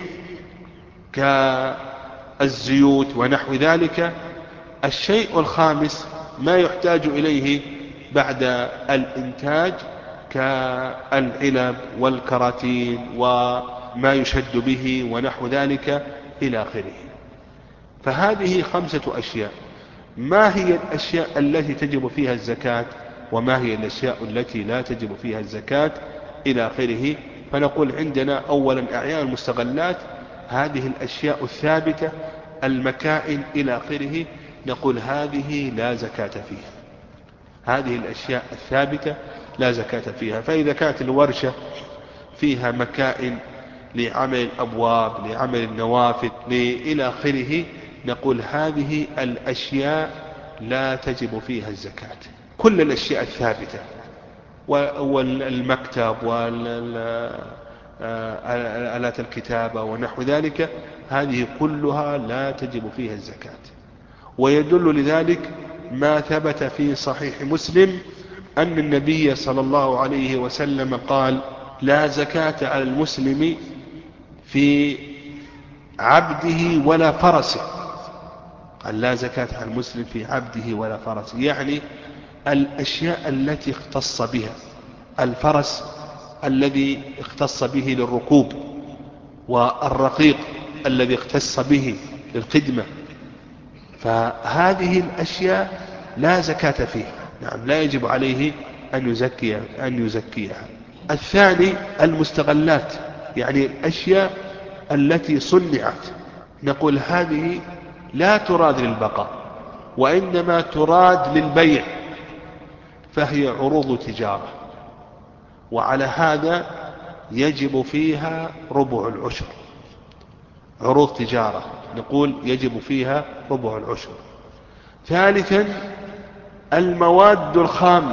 كالزيوت ونحو ذلك. الشيء الخامس ما يحتاج إليه بعد الإنتاج كالعلب والكراتين وما يشد به ونحو ذلك إلى آخره. فهذه خمسة أشياء. ما هي الأشياء التي تجب فيها الزكاة وما هي الأشياء التي لا تجب فيها الزكاة إلى آخره؟ فنقول عندنا أولا أعيان المستغلات، هذه الأشياء الثابتة المكائن إلى آخره، نقول هذه لا زكاة فيها. هذه الأشياء الثابتة لا زكاة فيها. فإذا كانت الورشة فيها مكائن لعمل الأبواب لعمل النوافذ إلى آخره، نقول هذه الأشياء لا تجب فيها الزكاة. كل الأشياء الثابتة والمكتب والآلات الكتابة ونحو ذلك، هذه كلها لا تجب فيها الزكاة. ويدل لذلك ما ثبت في صحيح مسلم أن النبي صلى الله عليه وسلم قال: لا زكاة على المسلم في عبده ولا فرسه. قال لا زكاة على المسلم في عبده ولا فرسه، يعني الأشياء التي اختص بها. الفرس الذي اختص به للركوب، والرقيق الذي اختص به للخدمة، فهذه الأشياء لا زكاة فيها. نعم، لا يجب عليه أن يزكي أن يزكيها. الثاني المستغلات، يعني الأشياء التي صنعت، نقول هذه لا تراد للبقاء وإنما تراد للبيع، فهي عروض تجارة، وعلى هذا يجب فيها ربع العشر. عروض تجارة نقول يجب فيها ربع العشر. ثالثا المواد الخام،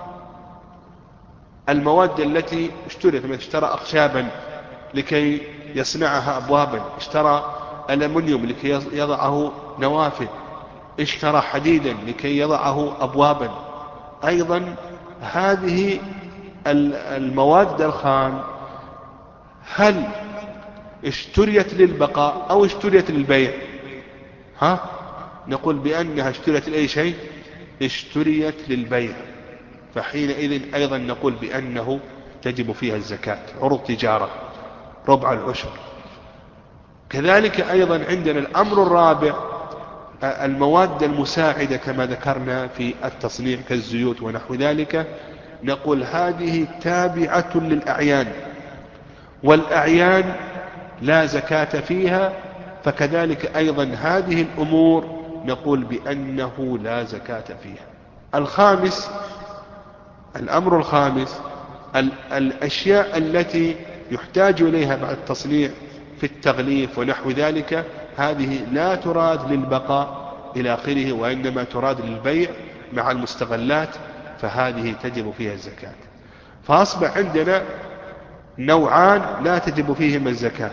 المواد التي اشترت، مثل اشترى أخشابا لكي يصنعها أبوابا، اشترى ألمنيوم لكي يضعه نوافذ، اشترى حديدا لكي يضعه أبوابا. أيضا هذه المواد الخام هل اشتريت للبقاء أو اشتريت للبيع؟ ها؟ نقول بأنها اشتريت لأي شيء؟ اشتريت للبيع، فحينئذ أيضا نقول بأنه تجب فيها الزكاة، عروض تجارة، ربع العشر. كذلك أيضا عندنا الأمر الرابع المواد المساعدة كما ذكرنا في التصنيع كالزيوت ونحو ذلك، نقول هذه تابعة للأعيان، والأعيان لا زكاة فيها، فكذلك أيضا هذه الأمور نقول بأنه لا زكاة فيها. الخامس، الأمر الخامس الأشياء التي يحتاج إليها بعد التصنيع في التغليف ونحو ذلك، هذه لا تراد للبقاء إلى آخره وإنما تراد للبيع، مع المستغلات فهذه تجب فيها الزكاة. فأصبح عندنا نوعان لا تجب فيهما الزكاة: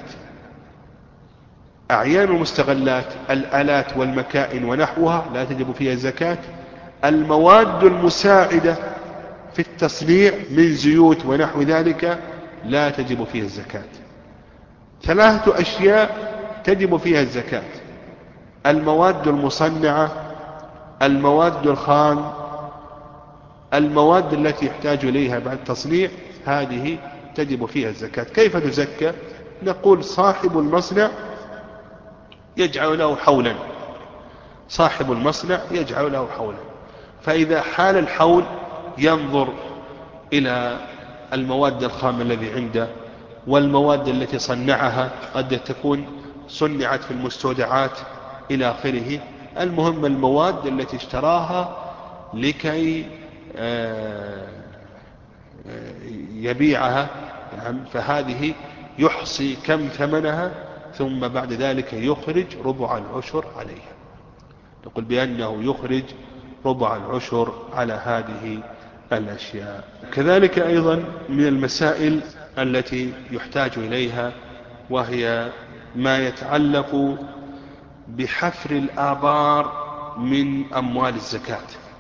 أعيان المستغلات، الآلات والمكائن ونحوها لا تجب فيها الزكاة. المواد المساعدة في التصنيع من زيوت ونحو ذلك لا تجب فيها الزكاة. ثلاثة أشياء تجب فيها الزكاة: المواد المصنعة، المواد الخام، المواد التي يحتاج إليها بعد التصنيع، هذه تجب فيها الزكاة. كيف تزكى؟ نقول صاحب المصنع يجعل له حولا، صاحب المصنع يجعل له حولا، فإذا حال الحول ينظر إلى المواد الخام الذي عنده والمواد التي صنعها، قد تكون صنعت في المستودعات إلى آخره. المهم المواد التي اشتراها لكي يبيعها، فهذه يحصي كم ثمنها ثم بعد ذلك يخرج ربع العشر عليها. نقول بأنه يخرج ربع العشر على هذه الأشياء. كذلك أيضا من المسائل التي يحتاج إليها وهي ما يتعلق بحفر الآبار من أموال الزكاة.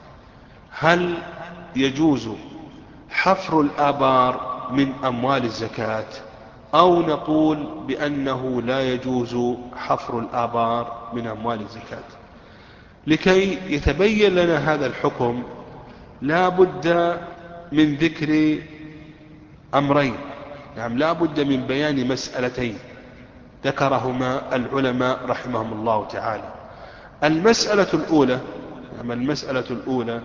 هل يجوز حفر الآبار من أموال الزكاة، أو نقول بأنه لا يجوز حفر الآبار من أموال الزكاة؟ لكي يتبين لنا هذا الحكم لا بد من ذكر أمرين، نعم لا بد من بيان مسألتين ذكرهما العلماء رحمهم الله تعالى. المسألة الأولى نعم المسألة الأولى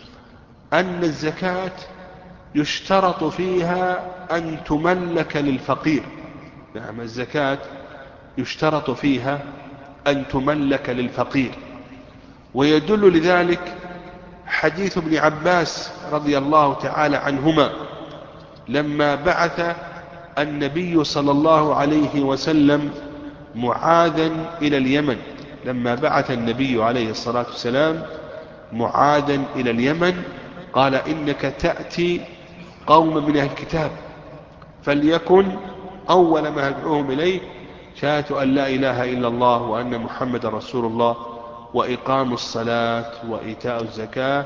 أن الزكاة يشترط فيها أن تملك للفقير. نعم الزكاة يشترط فيها أن تملك للفقير، ويدل لذلك حديث ابن عباس رضي الله تعالى عنهما لما بعث النبي صلى الله عليه وسلم معاذا إلى اليمن. لما بعث النبي عليه الصلاة والسلام معاذا إلى اليمن قال: إنك تأتي قوم من الكتاب فليكن أول ما يدعوهم إليه شهادة أن لا إله إلا الله وأن محمد رسول الله وإقام الصلاة وإيتاء الزكاة.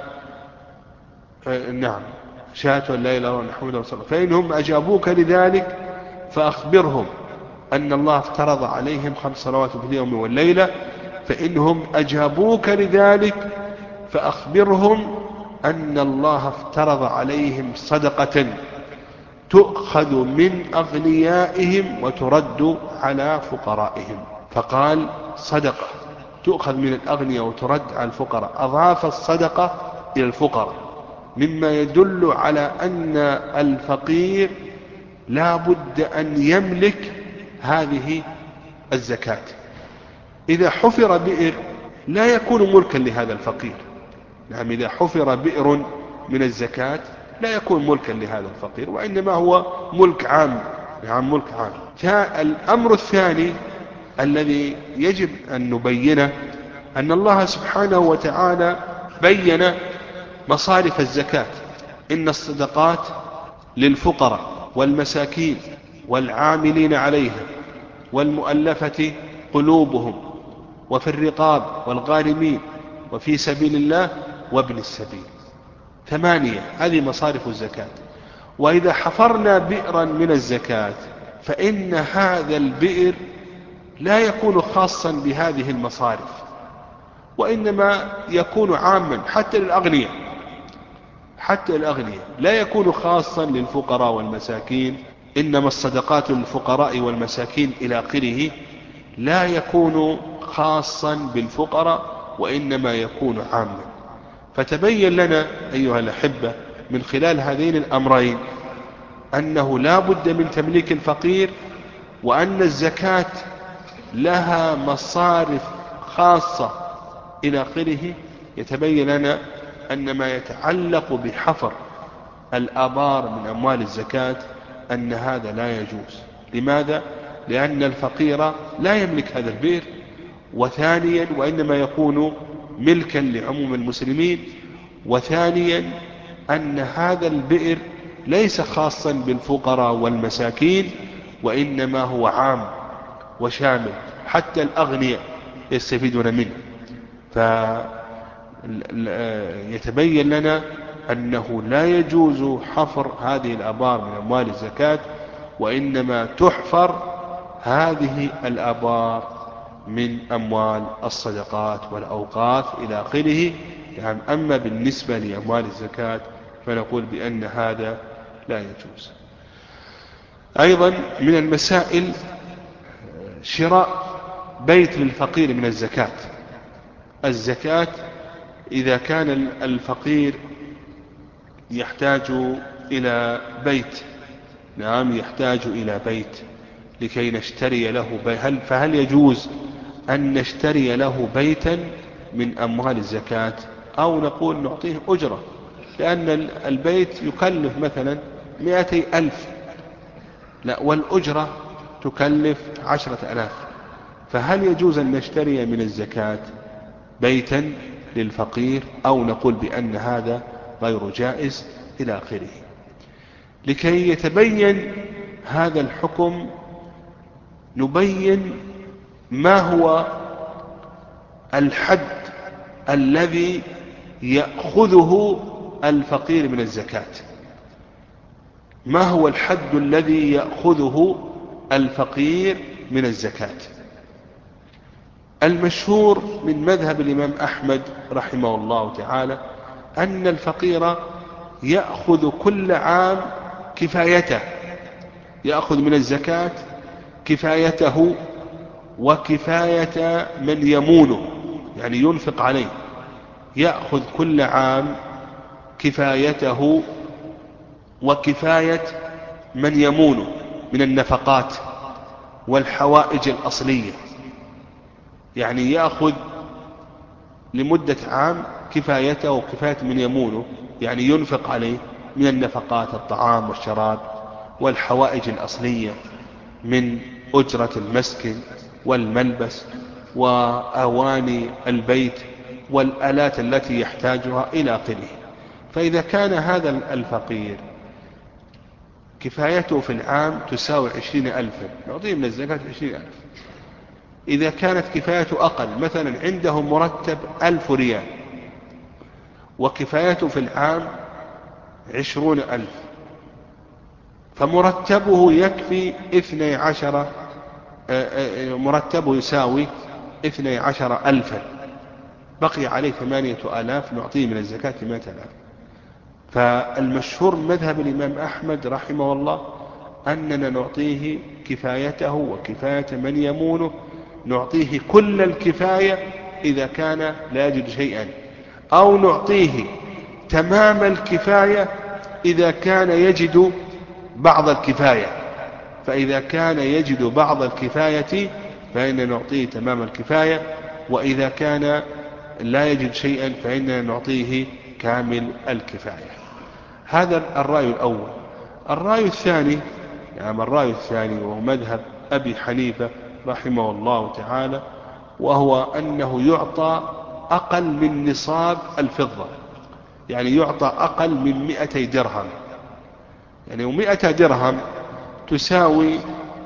نعم شهادة أن لا إله إلا الله وأن محمد رسول الله. فإنهم أجابوك لذلك فأخبرهم أن الله افترض عليهم خمس صلوات في اليوم والليلة. فإنهم أجابوك لذلك فأخبرهم أن الله افترض عليهم صدقة تؤخذ من أغنيائهم وترد على فقرائهم. فقال صدقة تؤخذ من الأغنياء وترد على الفقراء، أضاف الصدقة إلى الفقراء، مما يدل على أن الفقير لا بد أن يملك هذه الزكاة. إذا حفر بئر لا يكون ملكا لهذا الفقير. نعم إذا حفر بئر من الزكاة لا يكون ملكا لهذا الفقير، وإنما هو ملك عام. نعم ملك عام. الأمر الثاني الذي يجب أن نبينه أن الله سبحانه وتعالى بين مصارف الزكاة: إن الصدقات للفقراء والمساكين والعاملين عليها والمؤلفة قلوبهم وفي الرقاب والغارمين وفي سبيل الله وابن السبيل. ثمانية، هذه مصارف الزكاة. وإذا حفرنا بئرا من الزكاة فإن هذا البئر لا يكون خاصا بهذه المصارف، وإنما يكون عاما حتى للأغنياء، حتى الأغنياء لا يكون خاصا للفقراء والمساكين. إنما الصدقات للفقراء والمساكين إلى آخره لا يكون خاصا بالفقراء وإنما يكون عاما. فتبين لنا أيها الأحبة من خلال هذين الأمرين أنه لا بد من تمليك الفقير، وأن الزكاة لها مصارف خاصة إلى آخره. يتبين لنا أن ما يتعلق بحفر الآبار من أموال الزكاة أن هذا لا يجوز. لماذا؟ لأن الفقير لا يملك هذا البئر، وثانيا وإنما يكون ملكا لعموم المسلمين، وثانيا أن هذا البئر ليس خاصا بالفقراء والمساكين، وإنما هو عام وشامل، حتى الأغنياء يستفيدون منه. فيتبين لنا أنه لا يجوز حفر هذه الآبار من أموال الزكاة، وإنما تحفر هذه الآبار من أموال الصدقات والأوقاف إلى آخره. يعني أما بالنسبة لأموال الزكاة فنقول بأن هذا لا يجوز. أيضا من المسائل شراء بيت للفقير من الزكاة. الزكاة إذا كان الفقير يحتاج إلى بيت، نعم يحتاج إلى بيت لكي نشتري له بيت، هل فهل يجوز أن نشتري له بيتا من أموال الزكاة، أو نقول نعطيه أجرة؟ لأن البيت يكلف مثلا مئتي ألف، لا والأجرة تكلف عشرة ألاف، فهل يجوز أن نشتري من الزكاة بيتا للفقير، أو نقول بأن هذا غير جائز إلى آخره؟ لكي يتبين هذا الحكم نبين ما هو الحد الذي يأخذه الفقير من الزكاة. ما هو الحد الذي يأخذه الفقير من الزكاة؟ المشهور من مذهب الإمام أحمد رحمه الله تعالى أن الفقير يأخذ كل عام كفايته، يأخذ من الزكاة كفايته وكفاية من يمونه، يعني ينفق عليه، يأخذ كل عام كفايته وكفاية من يمونه من النفقات والحوائج الأصلية. يعني يأخذ لمدة عام كفايته وكفاية من يمونه، يعني ينفق عليه من النفقات، الطعام والشراب والحوائج الأصلية من أجرة المسكن والملبس وأواني البيت والآلات التي يحتاجها إلى آخره. فإذا كان هذا الفقير كفايته في العام تساوي عشرين ألفا، نعطيه من الزكاة عشرين ألف. إذا كانت كفايته أقل، مثلا عنده مرتب ألف ريال وكفايته في العام عشرون ألف، فمرتبه يكفي اثني عشر، مرتبه يساوي اثني عشر ألفا، بقي عليه ثمانية آلاف، نعطيه من الزكاة ثمانية آلاف. فالمشهور مذهب الإمام أحمد رحمه الله أننا نعطيه كفايته وكفاية من يمونه، نعطيه كل الكفاية إذا كان لا يجد شيئا، أو نعطيه تمام الكفاية إذا كان يجد بعض الكفاية. فإذا كان يجد بعض الكفاية فإننا نعطيه تمام الكفاية، وإذا كان لا يجد شيئا فإننا نعطيه كامل الكفاية. هذا الرأي الأول. الرأي الثاني، يعني الرأي الثاني وهو مذهب أبي حنيفة رحمه الله تعالى، وهو أنه يعطى أقل من نصاب الفضة، يعني يعطى أقل من مئتي درهم. يعني ومئة درهم تساوي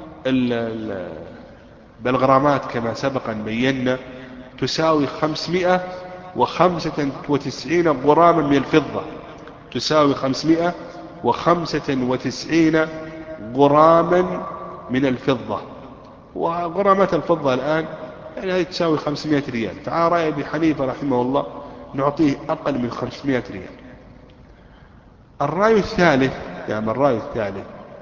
بالغرامات كما سبقا بينا تساوي خمسمائة وخمسة وتسعين غراما من الفضة، تساوي خمسمائة وخمسة وتسعين غراما من الفضة. وغرامات الفضة الآن يعني هذه تساوي خمسمائة ريال، فعلى رأي أبي حنيفة رحمه الله نعطيه أقل من خمسمائة ريال. الرأي الثالث، يعني الرأي الثالث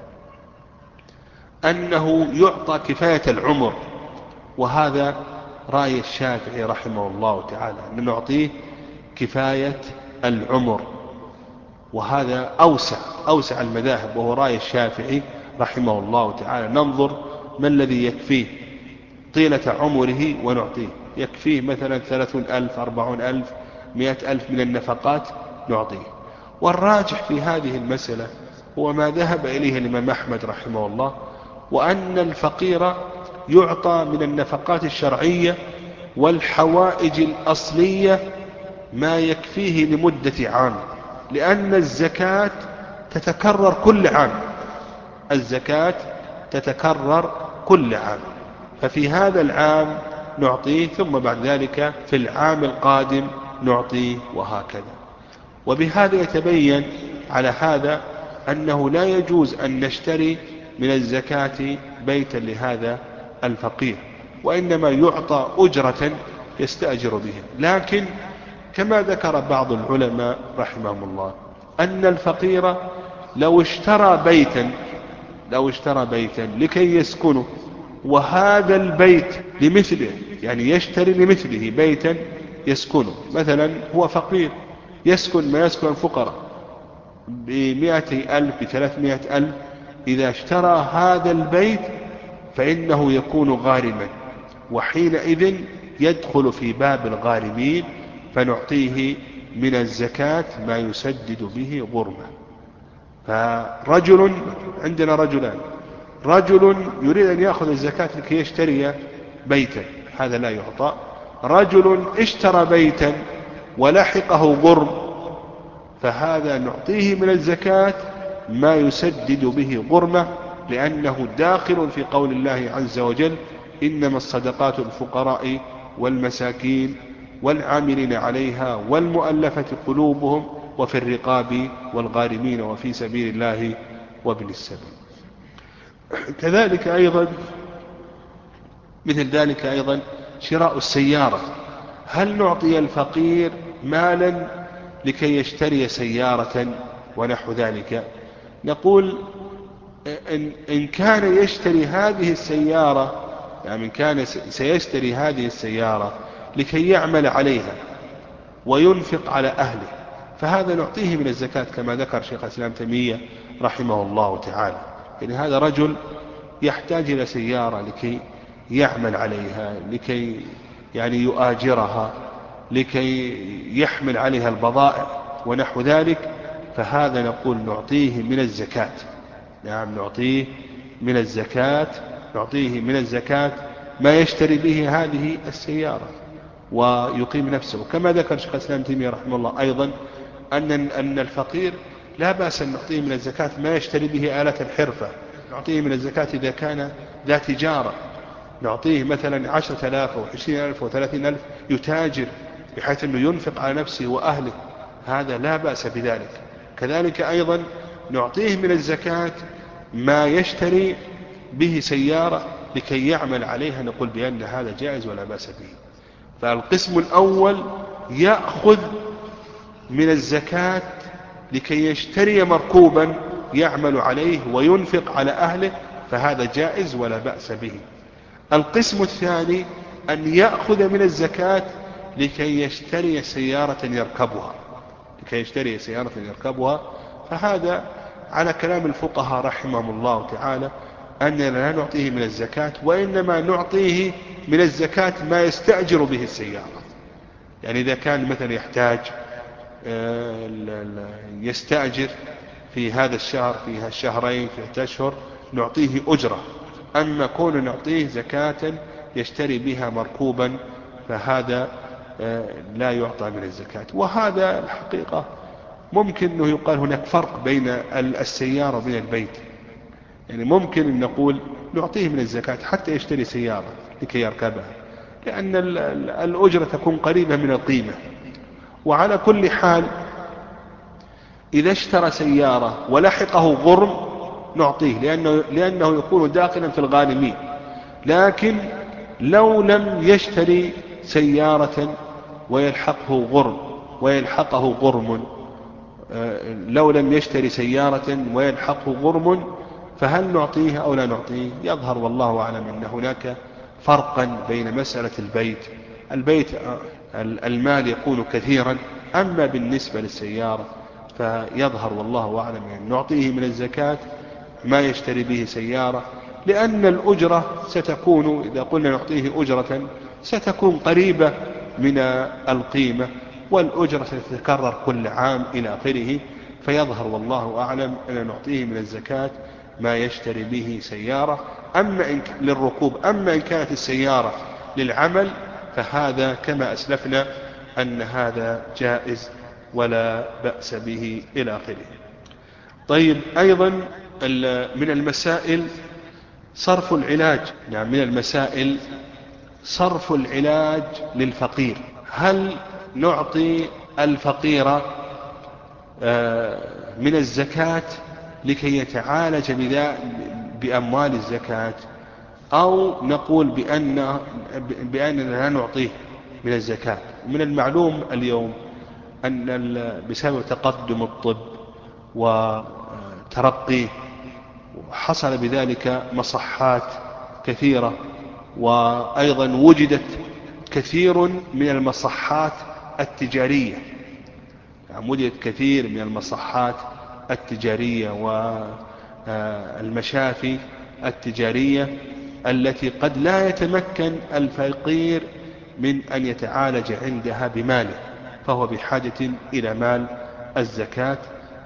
أنه يعطى كفاية العمر، وهذا رأي الشافعي رحمه الله تعالى، أن نعطيه كفاية العمر، وهذا أوسع أوسع المذاهب، وهو رأي الشافعي رحمه الله تعالى. ننظر ما الذي يكفيه طيلة عمره ونعطيه. يكفيه مثلا ثلاثون ألف، أربعون ألف، مئة ألف من النفقات نعطيه. والراجح في هذه المسألة هو ما ذهب إليه الإمام أحمد رحمه الله، وأن الفقير يعطى من النفقات الشرعية والحوائج الأصلية ما يكفيه لمدة عام، لأن الزكاة تتكرر كل عام، الزكاة تتكرر كل عام، ففي هذا العام نعطيه، ثم بعد ذلك في العام القادم نعطيه، وهكذا. وبهذا يتبين على هذا أنه لا يجوز أن نشتري من الزكاة بيتا لهذا الفقير، وإنما يعطى أجرة يستأجر بها. لكن كما ذكر بعض العلماء رحمهم الله أن الفقير لو اشترى بيتا لو اشترى بيتا لكي يسكنه، وهذا البيت لمثله، يعني يشتري لمثله بيتا يسكنه، مثلا هو فقير يسكن ما يسكن الفقراء بمئة ألف بثلاثمائة ألف، إذا اشترى هذا البيت فإنه يكون غارما، وحينئذ يدخل في باب الغارمين، فنعطيه من الزكاة ما يسدد به غرمه. فرجل، عندنا رجلان، رجل يريد أن يأخذ الزكاة لكي يشتري بيتا، هذا لا يعطى. رجل اشترى بيتا ولحقه غرم، فهذا نعطيه من الزكاة ما يسدد به غرمه، لأنه داخل في قول الله عز وجل: إنما الصدقات الفقراء والمساكين والعاملين عليها والمؤلفة قلوبهم وفي الرقاب والغارمين وفي سبيل الله وابن السبيل. كذلك أيضا مثل ذلك أيضا شراء السيارة. هل نعطي الفقير مالا لكي يشتري سيارة ونحو ذلك؟ نقول إن, إن كان يشتري هذه السيارة، يعني إن كان سيشتري هذه السيارة لكي يعمل عليها وينفق على أهله، فهذا نعطيه من الزكاة كما ذكر شيخ الإسلام تيمية رحمه الله تعالى. يعني هذا رجل يحتاج إلى سيارة لكي يعمل عليها، لكي يعني يؤاجرها، لكي يحمل عليها البضائع ونحو ذلك، فهذا نقول نعطيه من الزكاة. نعم، نعطيه من الزكاة نعطيه من الزكاة ما يشتري به هذه السيارة ويقيم نفسه. كما ذكر شيخ الإسلام تيمية رحمه الله أيضا أن أن الفقير لا بأس أن نعطيه من الزكاة ما يشتري به آلة الحرفة. نعطيه من الزكاة إذا كان ذا تجارة، نعطيه مثلا عشرة آلاف أو عشرين ألف أو ثلاثين ألف يتاجر بحيث أنه ينفق على نفسه وأهله، هذا لا بأس بذلك. كذلك أيضا نعطيه من الزكاة ما يشتري به سيارة لكي يعمل عليها، نقول بأن هذا جائز ولا بأس به. فالقسم الأول يأخذ من الزكاة لكي يشتري مركوبا يعمل عليه وينفق على أهله، فهذا جائز ولا بأس به. القسم الثاني أن يأخذ من الزكاة لكي يشتري سيارة يركبها لكي يشتري سيارة يركبها فهذا على كلام الفقهاء رحمهم الله تعالى أننا لا نعطيه من الزكاة، وإنما نعطيه من الزكاة ما يستأجر به السيارة. يعني إذا كان مثلا يحتاج يستأجر في هذا الشهر، في الشهرين، في الأشهر، نعطيه أجرة. أما كون نعطيه زكاة يشتري بها مركوبا فهذا لا يعطى من الزكاة. وهذا الحقيقة ممكن أنه يقال هناك فرق بين السيارة وبين البيت. يعني ممكن أن نقول نعطيه من الزكاة حتى يشتري سيارة لكي يركبها، لأن الأجرة تكون قريبة من القيمة. وعلى كل حال إذا اشترى سيارة ولحقه غرم نعطيه، لأنه, لأنه يكون داخلا في الغانمين. لكن لو لم يشتري سيارة ويلحقه غرم ويلحقه غرم لو لم يشتري سيارة ويلحقه غرم فهل نعطيه أو لا نعطيه؟ يظهر والله أعلم أن هناك فرقا بين مسألة البيت. البيت المال يكون كثيرا، أما بالنسبة للسيارة فيظهر والله أعلم أن نعطيه من الزكاة ما يشتري به سيارة، لأن الأجرة ستكون، إذا قلنا نعطيه أجرة ستكون قريبة من القيمة، والأجرة ستتكرر كل عام إلى آخره. فيظهر والله أعلم أن نعطيه من الزكاة ما يشتري به سيارة أما إن للركوب. أما إن كانت السيارة للعمل فهذا كما أسلفنا أن هذا جائز ولا بأس به إلى آخره. طيب، أيضا من المسائل صرف العلاج. يعني من المسائل صرف العلاج للفقير. هل نعطي الفقير من الزكاة لكي يتعالج بأموال الزكاة، أو نقول بأن بأننا لا نعطيه من الزكاة؟ من المعلوم اليوم أن بسبب تقدم الطب وترقيه حصل بذلك مصحات كثيرة، وأيضا وجدت كثير من المصحات التجارية. يعني وجدت كثير من المصحات التجارية والمشافي التجارية التي قد لا يتمكن الفقير من أن يتعالج عندها بماله، فهو بحاجة إلى مال الزكاة.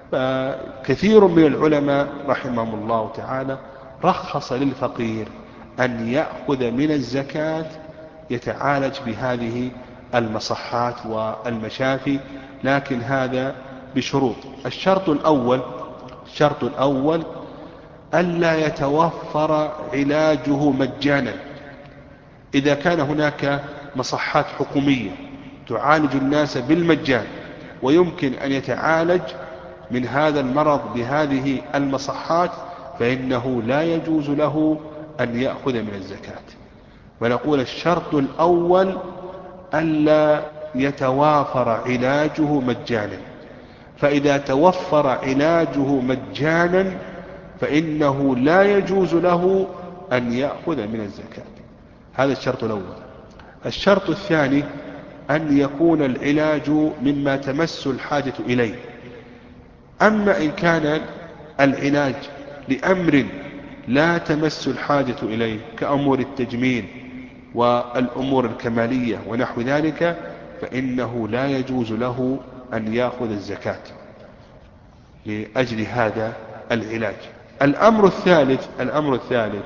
فكثير من العلماء رحمهم الله تعالى رخص للفقير أن يأخذ من الزكاة يتعالج بهذه المصحات والمشافي، لكن هذا بشروط. الشرط الأول الشرط الأول ألا يتوفر علاجه مجانا. إذا كان هناك مصحات حكومية تعالج الناس بالمجان ويمكن أن يتعالج من هذا المرض بهذه المصحات، فإنه لا يجوز له أن يأخذ من الزكاة. ونقول الشرط الأول ألا يتوافر علاجه مجانا، فإذا توفر علاجه مجانا فإنه لا يجوز له أن يأخذ من الزكاة. هذا الشرط الأول. الشرط الثاني أن يكون العلاج مما تمس الحاجة إليه. أما إن كان العلاج لأمر لا تمس الحاجة إليه كأمور التجميل والأمور الكمالية ونحو ذلك، فإنه لا يجوز له أن يأخذ الزكاة لأجل هذا العلاج. الأمر الثالث الأمر الثالث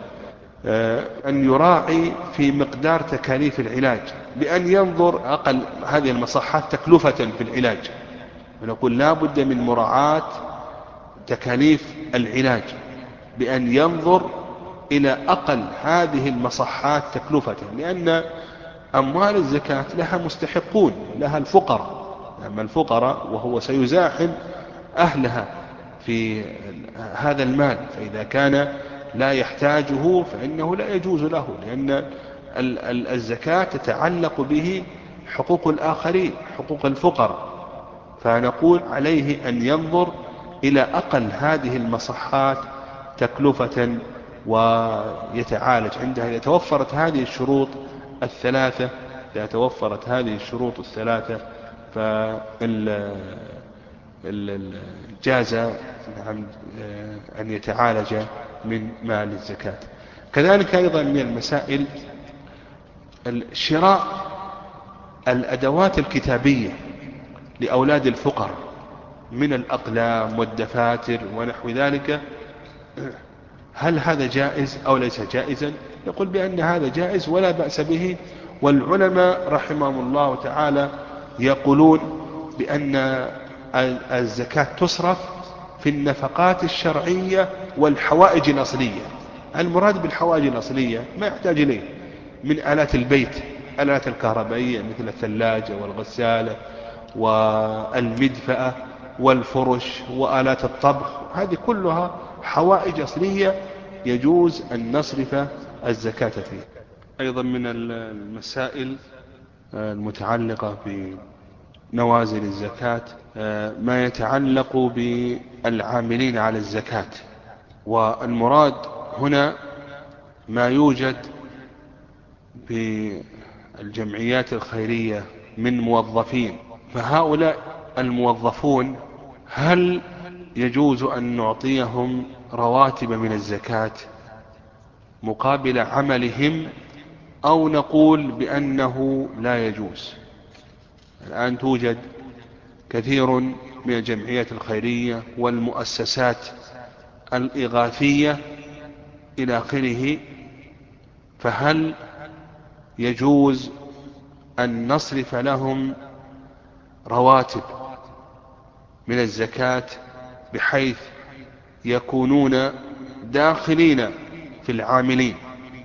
أن يراعي في مقدار تكاليف العلاج، بأن ينظر أقل هذه المصحات تكلفة في العلاج، ونقول لا بد من مراعاة تكاليف العلاج بأن ينظر إلى أقل هذه المصحات تكلفة، لأن أموال الزكاة لها مستحقون، لها الفقراء. أما الفقراء وهو سيزاحم أهلها في هذا المال، فإذا كان لا يحتاجه فإنه لا يجوز له، لأن الزكاة تتعلق به حقوق الآخرين، حقوق الفقراء. فنقول عليه أن ينظر إلى أقل هذه المصحات تكلفة ويتعالج عندها. إذا توفرت هذه الشروط الثلاثة إذا توفرت هذه الشروط الثلاثة فجاز أن يتعالج من مال الزكاة. كذلك أيضا من المسائل شراء الأدوات الكتابية لأولاد الفقراء من الأقلام والدفاتر ونحو ذلك. هل هذا جائز أو ليس جائزا؟ يقول بأن هذا جائز ولا بأس به، والعلماء رحمهم الله تعالى يقولون بأن الزكاة تصرف في النفقات الشرعية والحوائج الأصلية. المراد بالحوائج الأصلية ما يحتاج إليه من آلات البيت، الآلات الكهربائية مثل الثلاجة والغسالة والمدفأة والفرش وآلات الطبخ، هذه كلها حوائج أصلية يجوز أن نصرف الزكاة فيه. أيضا من المسائل المتعلقة بنوازل الزكاة ما يتعلق بالعاملين على الزكاة، والمراد هنا ما يوجد بالجمعيات الخيرية من موظفين. فهؤلاء الموظفون هل يجوز أن نعطيهم رواتب من الزكاة مقابل عملهم، أو نقول بأنه لا يجوز؟ الآن توجد كثير من الجمعيات الخيرية والمؤسسات الإغاثية إلى آخره، فهل يجوز أن نصرف لهم رواتب من الزكاة بحيث يكونون داخلين في العاملين.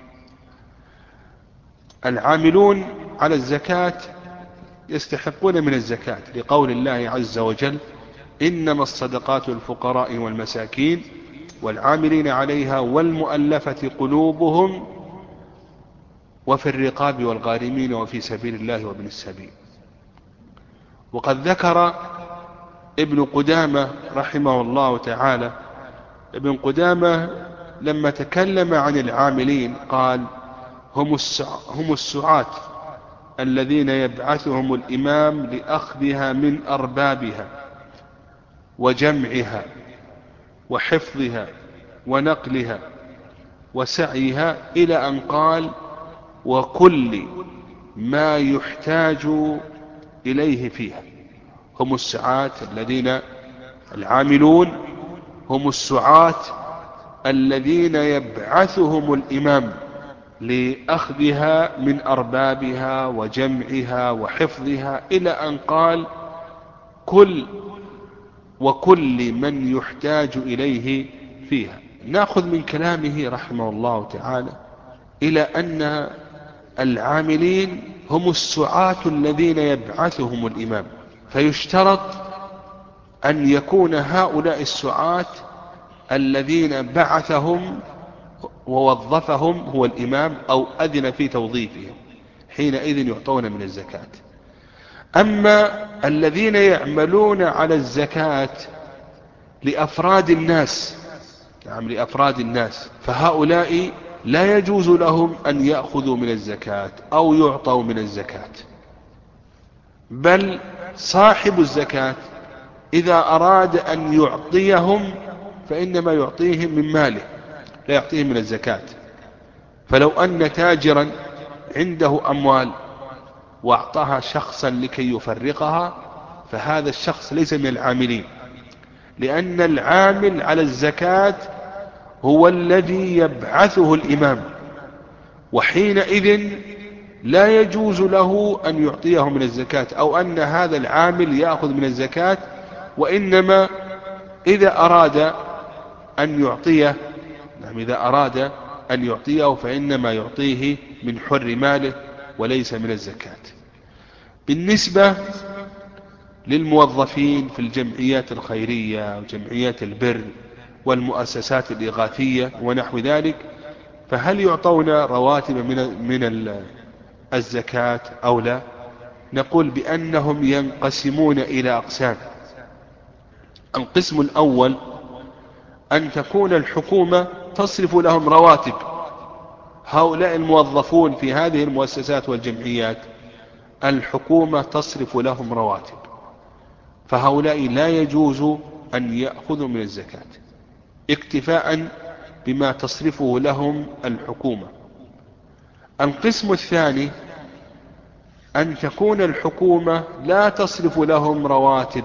العاملون على الزكاة يستحقون من الزكاة لقول الله عز وجل: إنما الصدقات للفقراء والمساكين والعاملين عليها والمؤلفة قلوبهم وفي الرقاب والغارمين وفي سبيل الله وابن السبيل. وقد ذكر ابن قدامة رحمه الله تعالى، ابن قدامة لما تكلم عن العاملين قال: هم هم السعاة الذين يبعثهم الإمام لأخذها من أربابها وجمعها وحفظها ونقلها وسعيها، إلى أن قال: وكل ما يحتاج إليه فيها. هم السعاة الذين العاملون هم السعاة الذين يبعثهم الإمام لأخذها من أربابها وجمعها وحفظها، إلى أن قال: كل وكل من يحتاج إليه فيها. نأخذ من كلامه رحمه الله تعالى إلى أن العاملين هم السعاة الذين يبعثهم الإمام، فيشترط أن يكون هؤلاء السعاة الذين بعثهم ووظفهم هو الإمام أو أذن في توظيفهم، حينئذ يعطون من الزكاة. أما الذين يعملون على الزكاة لأفراد الناس، نعم لأفراد الناس، فهؤلاء لا يجوز لهم أن يأخذوا من الزكاة أو يعطوا من الزكاة، بل صاحب الزكاة إذا أراد أن يعطيهم فإنما يعطيهم من ماله، لا يعطيهم من الزكاة. فلو أن تاجرا عنده أموال وأعطاها شخصا لكي يفرقها، فهذا الشخص ليس من العاملين، لأن العامل على الزكاة هو الذي يبعثه الإمام، وحينئذ لا يجوز له أن يعطيه من الزكاة أو أن هذا العامل يأخذ من الزكاة، وإنما إذا أراد أن يعطيه نعم إذا أراد أن يعطيه فإنما يعطيه من حر ماله وليس من الزكاة. بالنسبة للموظفين في الجمعيات الخيرية وجمعيات البر والمؤسسات الإغاثية ونحو ذلك، فهل يعطون رواتب من من الزكاة أو لا؟ نقول بأنهم ينقسمون إلى أقسام. القسم الأول أن تكون الحكومة تصرف لهم رواتب. هؤلاء الموظفون في هذه المؤسسات والجمعيات الحكومة تصرف لهم رواتب، فهؤلاء لا يجوز أن يأخذوا من الزكاة اكتفاء بما تصرفه لهم الحكومة. القسم الثاني أن تكون الحكومة لا تصرف لهم رواتب،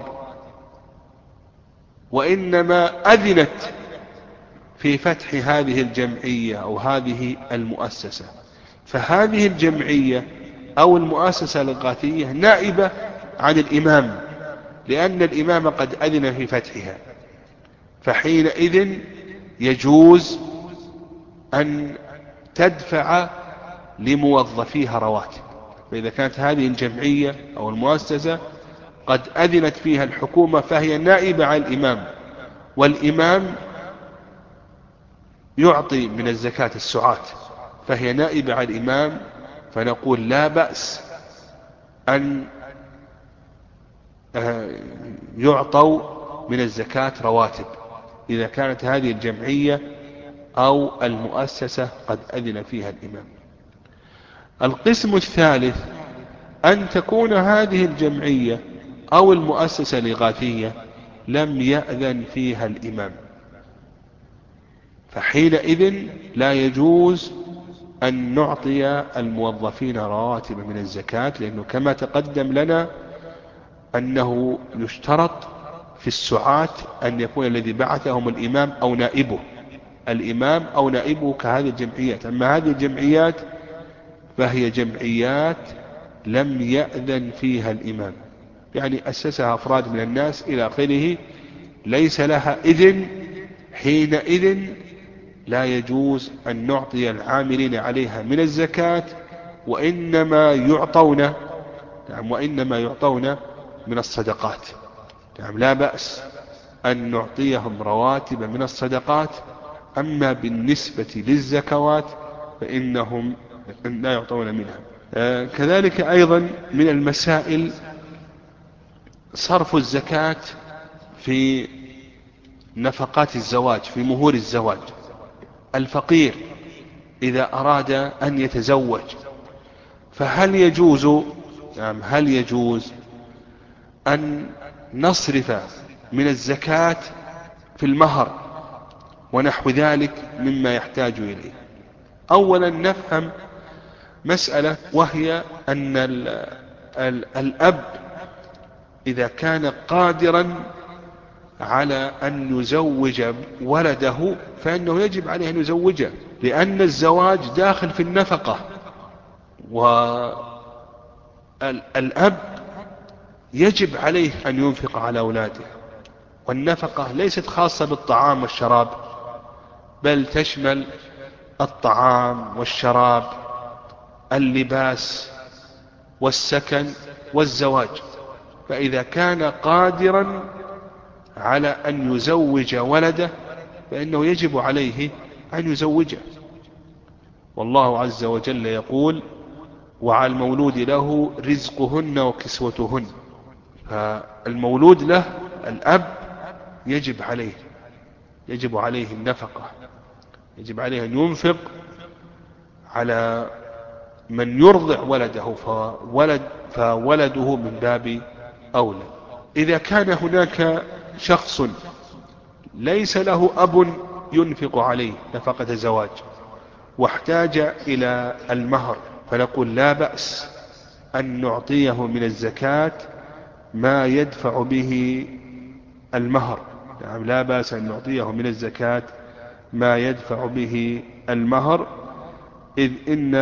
وإنما أذنت في فتح هذه الجمعية أو هذه المؤسسة، فهذه الجمعية أو المؤسسة الإغاثية نائبة عن الإمام، لأن الإمام قد أذن في فتحها، فحينئذ يجوز أن تدفع لموظفيها رواتب. فإذا كانت هذه الجمعية أو المؤسسة قد أذنت فيها الحكومة فهي نائبة عن الإمام، والإمام يعطي من الزكاة السعاة، فهي نائبة عن الإمام، فنقول لا بأس أن يعطوا من الزكاة رواتب إذا كانت هذه الجمعية أو المؤسسة قد أذن فيها الإمام. القسم الثالث أن تكون هذه الجمعية أو المؤسسة الإغاثية لم يأذن فيها الإمام، فحينئذ لا يجوز أن نعطي الموظفين رواتب من الزكاة، لأنه كما تقدم لنا أنه يشترط في السعاة أن يكون الذي بعثهم الإمام أو نائبه، الإمام أو نائبه كهذه الجمعيات. أما هذه الجمعيات فهي جمعيات لم يأذن فيها الإمام، يعني أسسها أفراد من الناس إلى آخره، ليس لها إذن، حينئذ لا يجوز أن نعطي العاملين عليها من الزكاة، وإنما يعطون نعم وإنما يعطون من الصدقات. نعم لا بأس أن نعطيهم رواتب من الصدقات، أما بالنسبة للزكوات فإنهم لا يعطون منها. آه كذلك أيضا من المسائل صرف الزكاة في نفقات الزواج، في مهور الزواج. الفقير إذا أراد أن يتزوج فهل يجوز نعم هل يجوز أن نصرف من الزكاة في المهر ونحو ذلك مما يحتاج إليه؟ أولا نفهم مسألة، وهي أن ال ال الأب إذا كان قادرا على أن يزوج ولده فإنه يجب عليه أن يزوجه، لأن الزواج داخل في النفقة، والأب يجب عليه أن ينفق على أولاده. والنفقة ليست خاصة بالطعام والشراب، بل تشمل الطعام والشراب، اللباس والسكن والزواج. فإذا كان قادرا على أن يزوج ولده فإنه يجب عليه أن يزوجه. والله عز وجل يقول: وعلى المولود له رزقهن وكسوتهن. فالمولود له الأب يجب عليه يجب عليه النفقة، يجب عليه أن ينفق على من يرضع ولده، فولد فولده من باب أولى. إذا كان هناك شخص ليس له أب ينفق عليه نفقة زواج واحتاج إلى المهر، فنقول لا بأس أن نعطيه من الزكاة ما يدفع به المهر. نعم لا بأس أن نعطيه من الزكاة ما يدفع به المهر، إذ إن,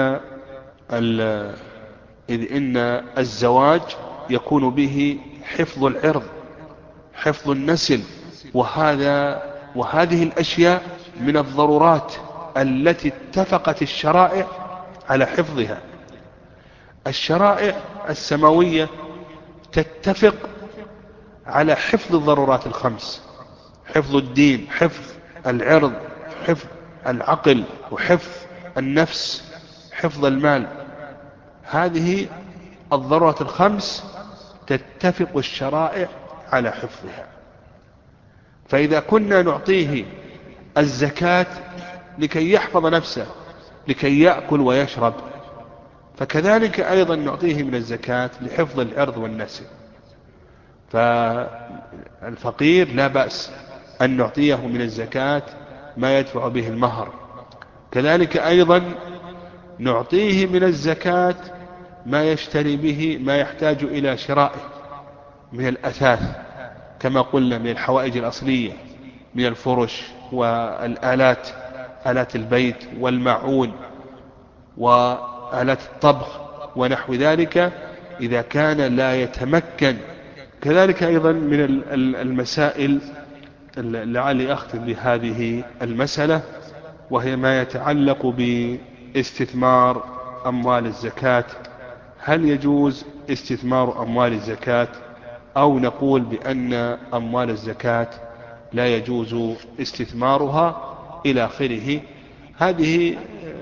إذ إن الزواج يكون به حفظ العرض، حفظ النسل، وهذا وهذه الأشياء من الضرورات التي اتفقت الشرائع على حفظها. الشرائع السماوية تتفق على حفظ الضرورات الخمس: حفظ الدين، حفظ العرض، حفظ العقل، وحفظ النفس، حفظ المال. هذه الضرورات الخمس تتفق الشرائع على حفظها. فإذا كنا نعطيه الزكاة لكي يحفظ نفسه، لكي يأكل ويشرب، فكذلك أيضا نعطيه من الزكاة لحفظ العرض والنسل. فالفقير لا بأس أن نعطيه من الزكاة ما يدفع به المهر. كذلك أيضا نعطيه من الزكاة ما يشتري به ما يحتاج إلى شرائه من الأثاث، كما قلنا من الحوائج الأصلية، من الفرش والآلات، آلات البيت والمعون وآلات الطبخ ونحو ذلك، إذا كان لا يتمكن. كذلك أيضا من المسائل، لعلي أختم بهذه المسألة، وهي ما يتعلق باستثمار أموال الزكاة. هل يجوز استثمار أموال الزكاة، أو نقول بأن أموال الزكاة لا يجوز استثمارها إلى آخره؟ هذه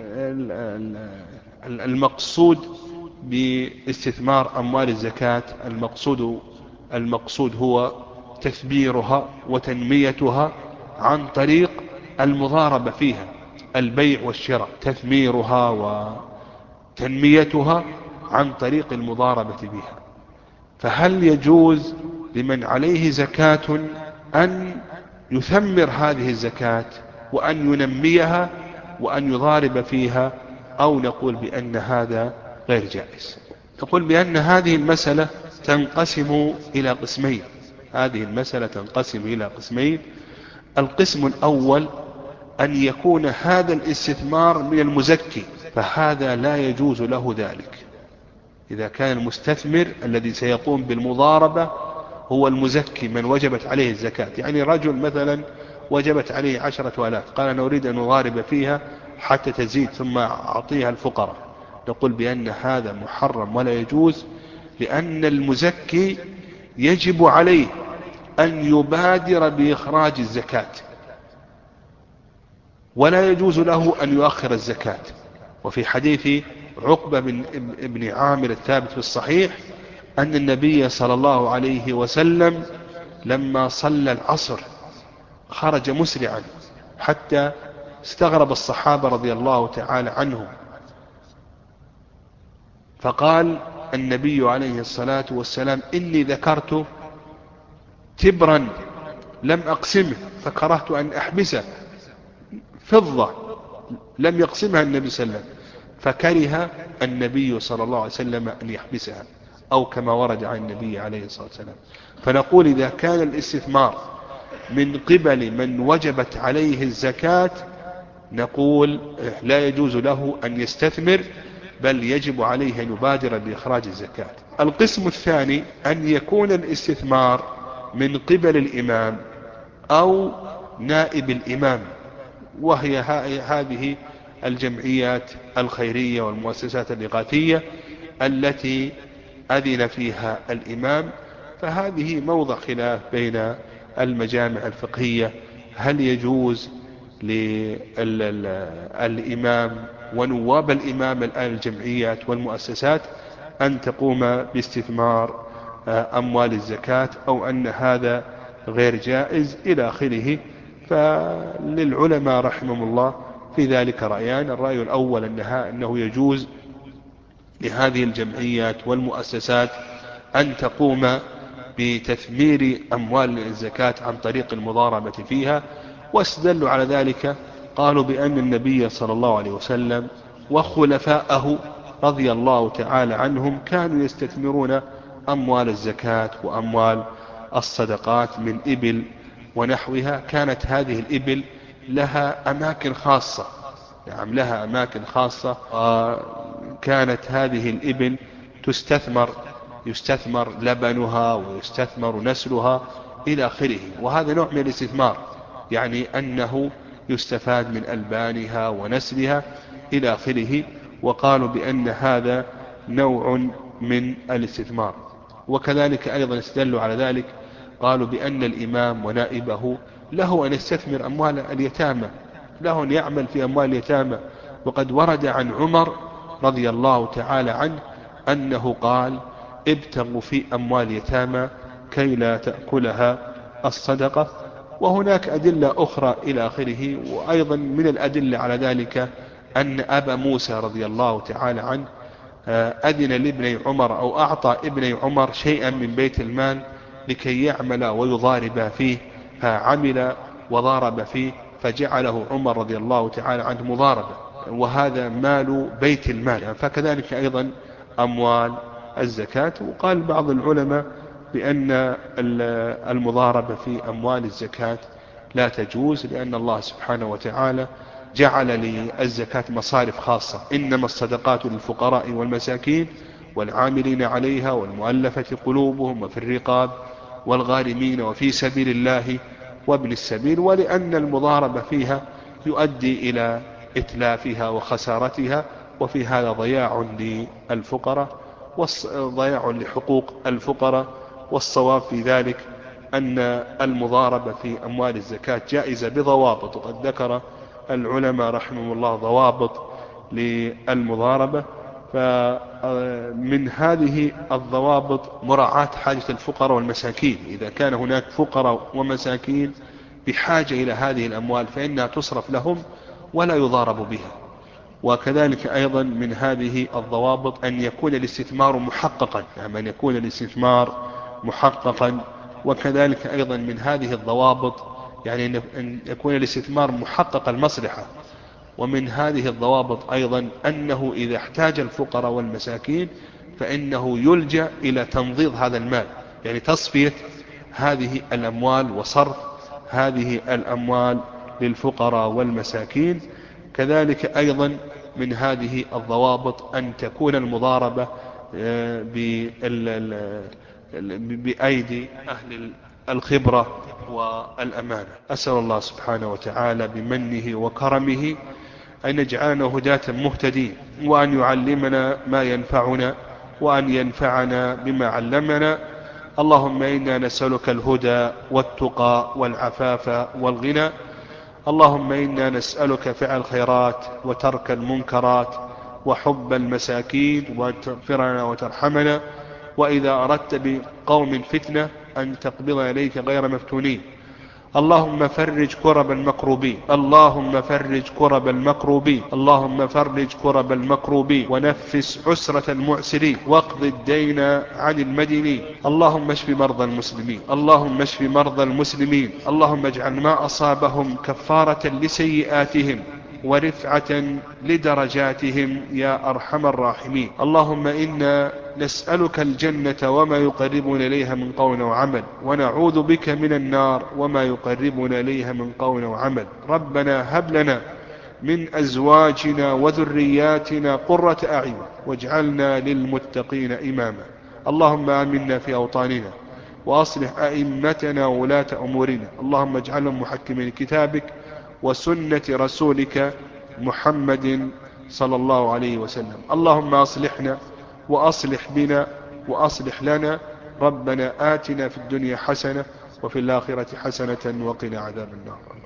المقصود باستثمار أموال الزكاة، المقصود المقصود هو تثميرها وتنميتها عن طريق المضاربة فيها، البيع والشراء، تثميرها وتنميتها عن طريق المضاربة بها. فهل يجوز لمن عليه زكاة أن يثمر هذه الزكاة وأن ينميها وأن يضارب فيها، أو نقول بأن هذا غير جائز؟ نقول بأن هذه المسألة تنقسم إلى قسمين هذه المسألة تنقسم إلى قسمين القسم الأول أن يكون هذا الاستثمار من المزكي، فهذا لا يجوز له ذلك، إذا كان المستثمر الذي سيقوم بالمضاربة هو المزكي من وجبت عليه الزكاة، يعني رجل مثلا وجبت عليه عشرة آلاف قال أنا أريد أن أضارب فيها حتى تزيد ثم أعطيها الفقراء، نقول بأن هذا محرم ولا يجوز، لأن المزكي يجب عليه أن يبادر بإخراج الزكاة ولا يجوز له أن يؤخر الزكاة. وفي حديث عقبة بن ابن عامر الثابت في الصحيح أن النبي صلى الله عليه وسلم لما صلى العصر خرج مسرعا حتى استغرب الصحابة رضي الله تعالى عنهم، فقال النبي عليه الصلاة والسلام إني ذكرت تبرا لم أقسمه فكرهت أن أحبسه، فضة لم يقسمها النبي صلى الله عليه وسلم فكره النبي صلى الله عليه وسلم أن يحبسها، أو كما ورد عن النبي عليه الصلاة والسلام. فنقول إذا كان الاستثمار من قبل من وجبت عليه الزكاة نقول لا يجوز له أن يستثمر، بل يجب عليه أن يبادر بإخراج الزكاة. القسم الثاني أن يكون الاستثمار من قبل الإمام أو نائب الإمام، وهي هذه الجمعيات الخيرية والمؤسسات الإغاثية التي أذن فيها الإمام، فهذه موضع خلاف بين المجامع الفقهية، هل يجوز للإمام ونواب الإمام الآن الجمعيات والمؤسسات أن تقوم باستثمار أموال الزكاة أو أن هذا غير جائز إلى آخره. فللعلماء رحمهم الله في ذلك رأيان، الرأي الأول أنها أنه يجوز لهذه الجمعيات والمؤسسات أن تقوم بتثمير أموال الزكاة عن طريق المضاربة فيها، واستدلوا على ذلك قالوا بأن النبي صلى الله عليه وسلم وخلفاءه رضي الله تعالى عنهم كانوا يستثمرون أموال الزكاة وأموال الصدقات من إبل ونحوها، كانت هذه الإبل لها أماكن خاصة، نعم لها أماكن خاصة، وكانت هذه الإبل تستثمر يستثمر لبنها ويستثمر نسلها إلى آخره، وهذا نوع من الاستثمار، يعني أنه يستفاد من ألبانها ونسلها إلى آخره، وقالوا بأن هذا نوع من الاستثمار. وكذلك أيضا استدلوا على ذلك قالوا بأن الإمام ونائبه له أن يستثمر أموال اليتامى، له أن يعمل في أموال اليتامى، وقد ورد عن عمر رضي الله تعالى عنه أنه قال ابتغوا في أموال اليتامى كي لا تأكلها الصدقة. وهناك أدلة أخرى إلى آخره. وأيضا من الأدلة على ذلك أن أبا موسى رضي الله تعالى عنه أذن لابن عمر أو أعطى ابن عمر شيئا من بيت المال لكي يعمل ويضارب فيه، فعمل وضارب فيه فجعله عمر رضي الله تعالى عنه مضاربة، وهذا مال بيت المال. فكذلك أيضا أموال الزكاة. وقال بعض العلماء بأن المضاربة في أموال الزكاة لا تجوز، لأن الله سبحانه وتعالى جعل للزكاة مصارف خاصة، إنما الصدقات للفقراء والمساكين والعاملين عليها والمؤلفة قلوبهم وفي الرقاب والغارمين وفي سبيل الله وابن السبيل، ولأن المضاربة فيها يؤدي إلى إتلافها وخسارتها، وفي هذا ضياع للفقراء وضياع لحقوق الفقراء. والصواب في ذلك أن المضاربة في أموال الزكاة جائزة بضوابط، وقد ذكر العلماء رحمهم الله ضوابط للمضاربة. فمن هذه الضوابط مراعاة حاجة الفقراء والمساكين، إذا كان هناك فقراء ومساكين بحاجة إلى هذه الأموال فإنها تصرف لهم ولا يضارب بها. وكذلك أيضا من هذه الضوابط أن يكون الاستثمار محققا، يعني أن يكون الاستثمار محققا. وكذلك أيضا من هذه الضوابط يعني أن يكون الاستثمار محقق المصلحة. ومن هذه الضوابط أيضا أنه إذا احتاج الفقراء والمساكين فإنه يلجأ إلى تنظير هذا المال، يعني تصفية هذه الأموال وصرف هذه الأموال للفقراء والمساكين. كذلك أيضا من هذه الضوابط أن تكون المضاربة بأيدي أهل الخبرة والأمانة. أسأل الله سبحانه وتعالى بمنه وكرمه أن يجعلنا هداة مهتدين، وأن يعلمنا ما ينفعنا، وأن ينفعنا بما علمنا. اللهم إنا نسألك الهدى والتقى والعفاف والغنى. اللهم إنا نسألك فعل الخيرات وترك المنكرات وحب المساكين، وأن تغفرنا وترحمنا، وإذا أردت بقوم فتنة أن تقبضنا إليك غير مفتونين. اللهم فرج كرب المكروبين، اللهم فرج كرب المكروبين، اللهم فرج كرب المكروبين، ونفس عسرة المعسرين، واقض الدين عن المدينين. اللهم اشف مرضى المسلمين، اللهم اشف مرضى المسلمين. اللهم اجعل ما أصابهم كفارة لسيئاتهم ورفعة لدرجاتهم يا أرحم الراحمين. اللهم إنا نسألك الجنة وما يقربون إليها من قول وعمل، ونعوذ بك من النار وما يقربون إليها من قول وعمل. ربنا هب لنا من أزواجنا وذرياتنا قرة أعين واجعلنا للمتقين إماما. اللهم آمنا في أوطاننا، وأصلح أئمتنا وولاة أمورنا. اللهم اجعلهم محكمين كتابك وسنة رسولك محمد صلى الله عليه وسلم. اللهم أصلحنا وأصلح بنا وأصلح لنا. ربنا آتنا في الدنيا حسنة وفي الآخرة حسنة وقنا عذاب النار.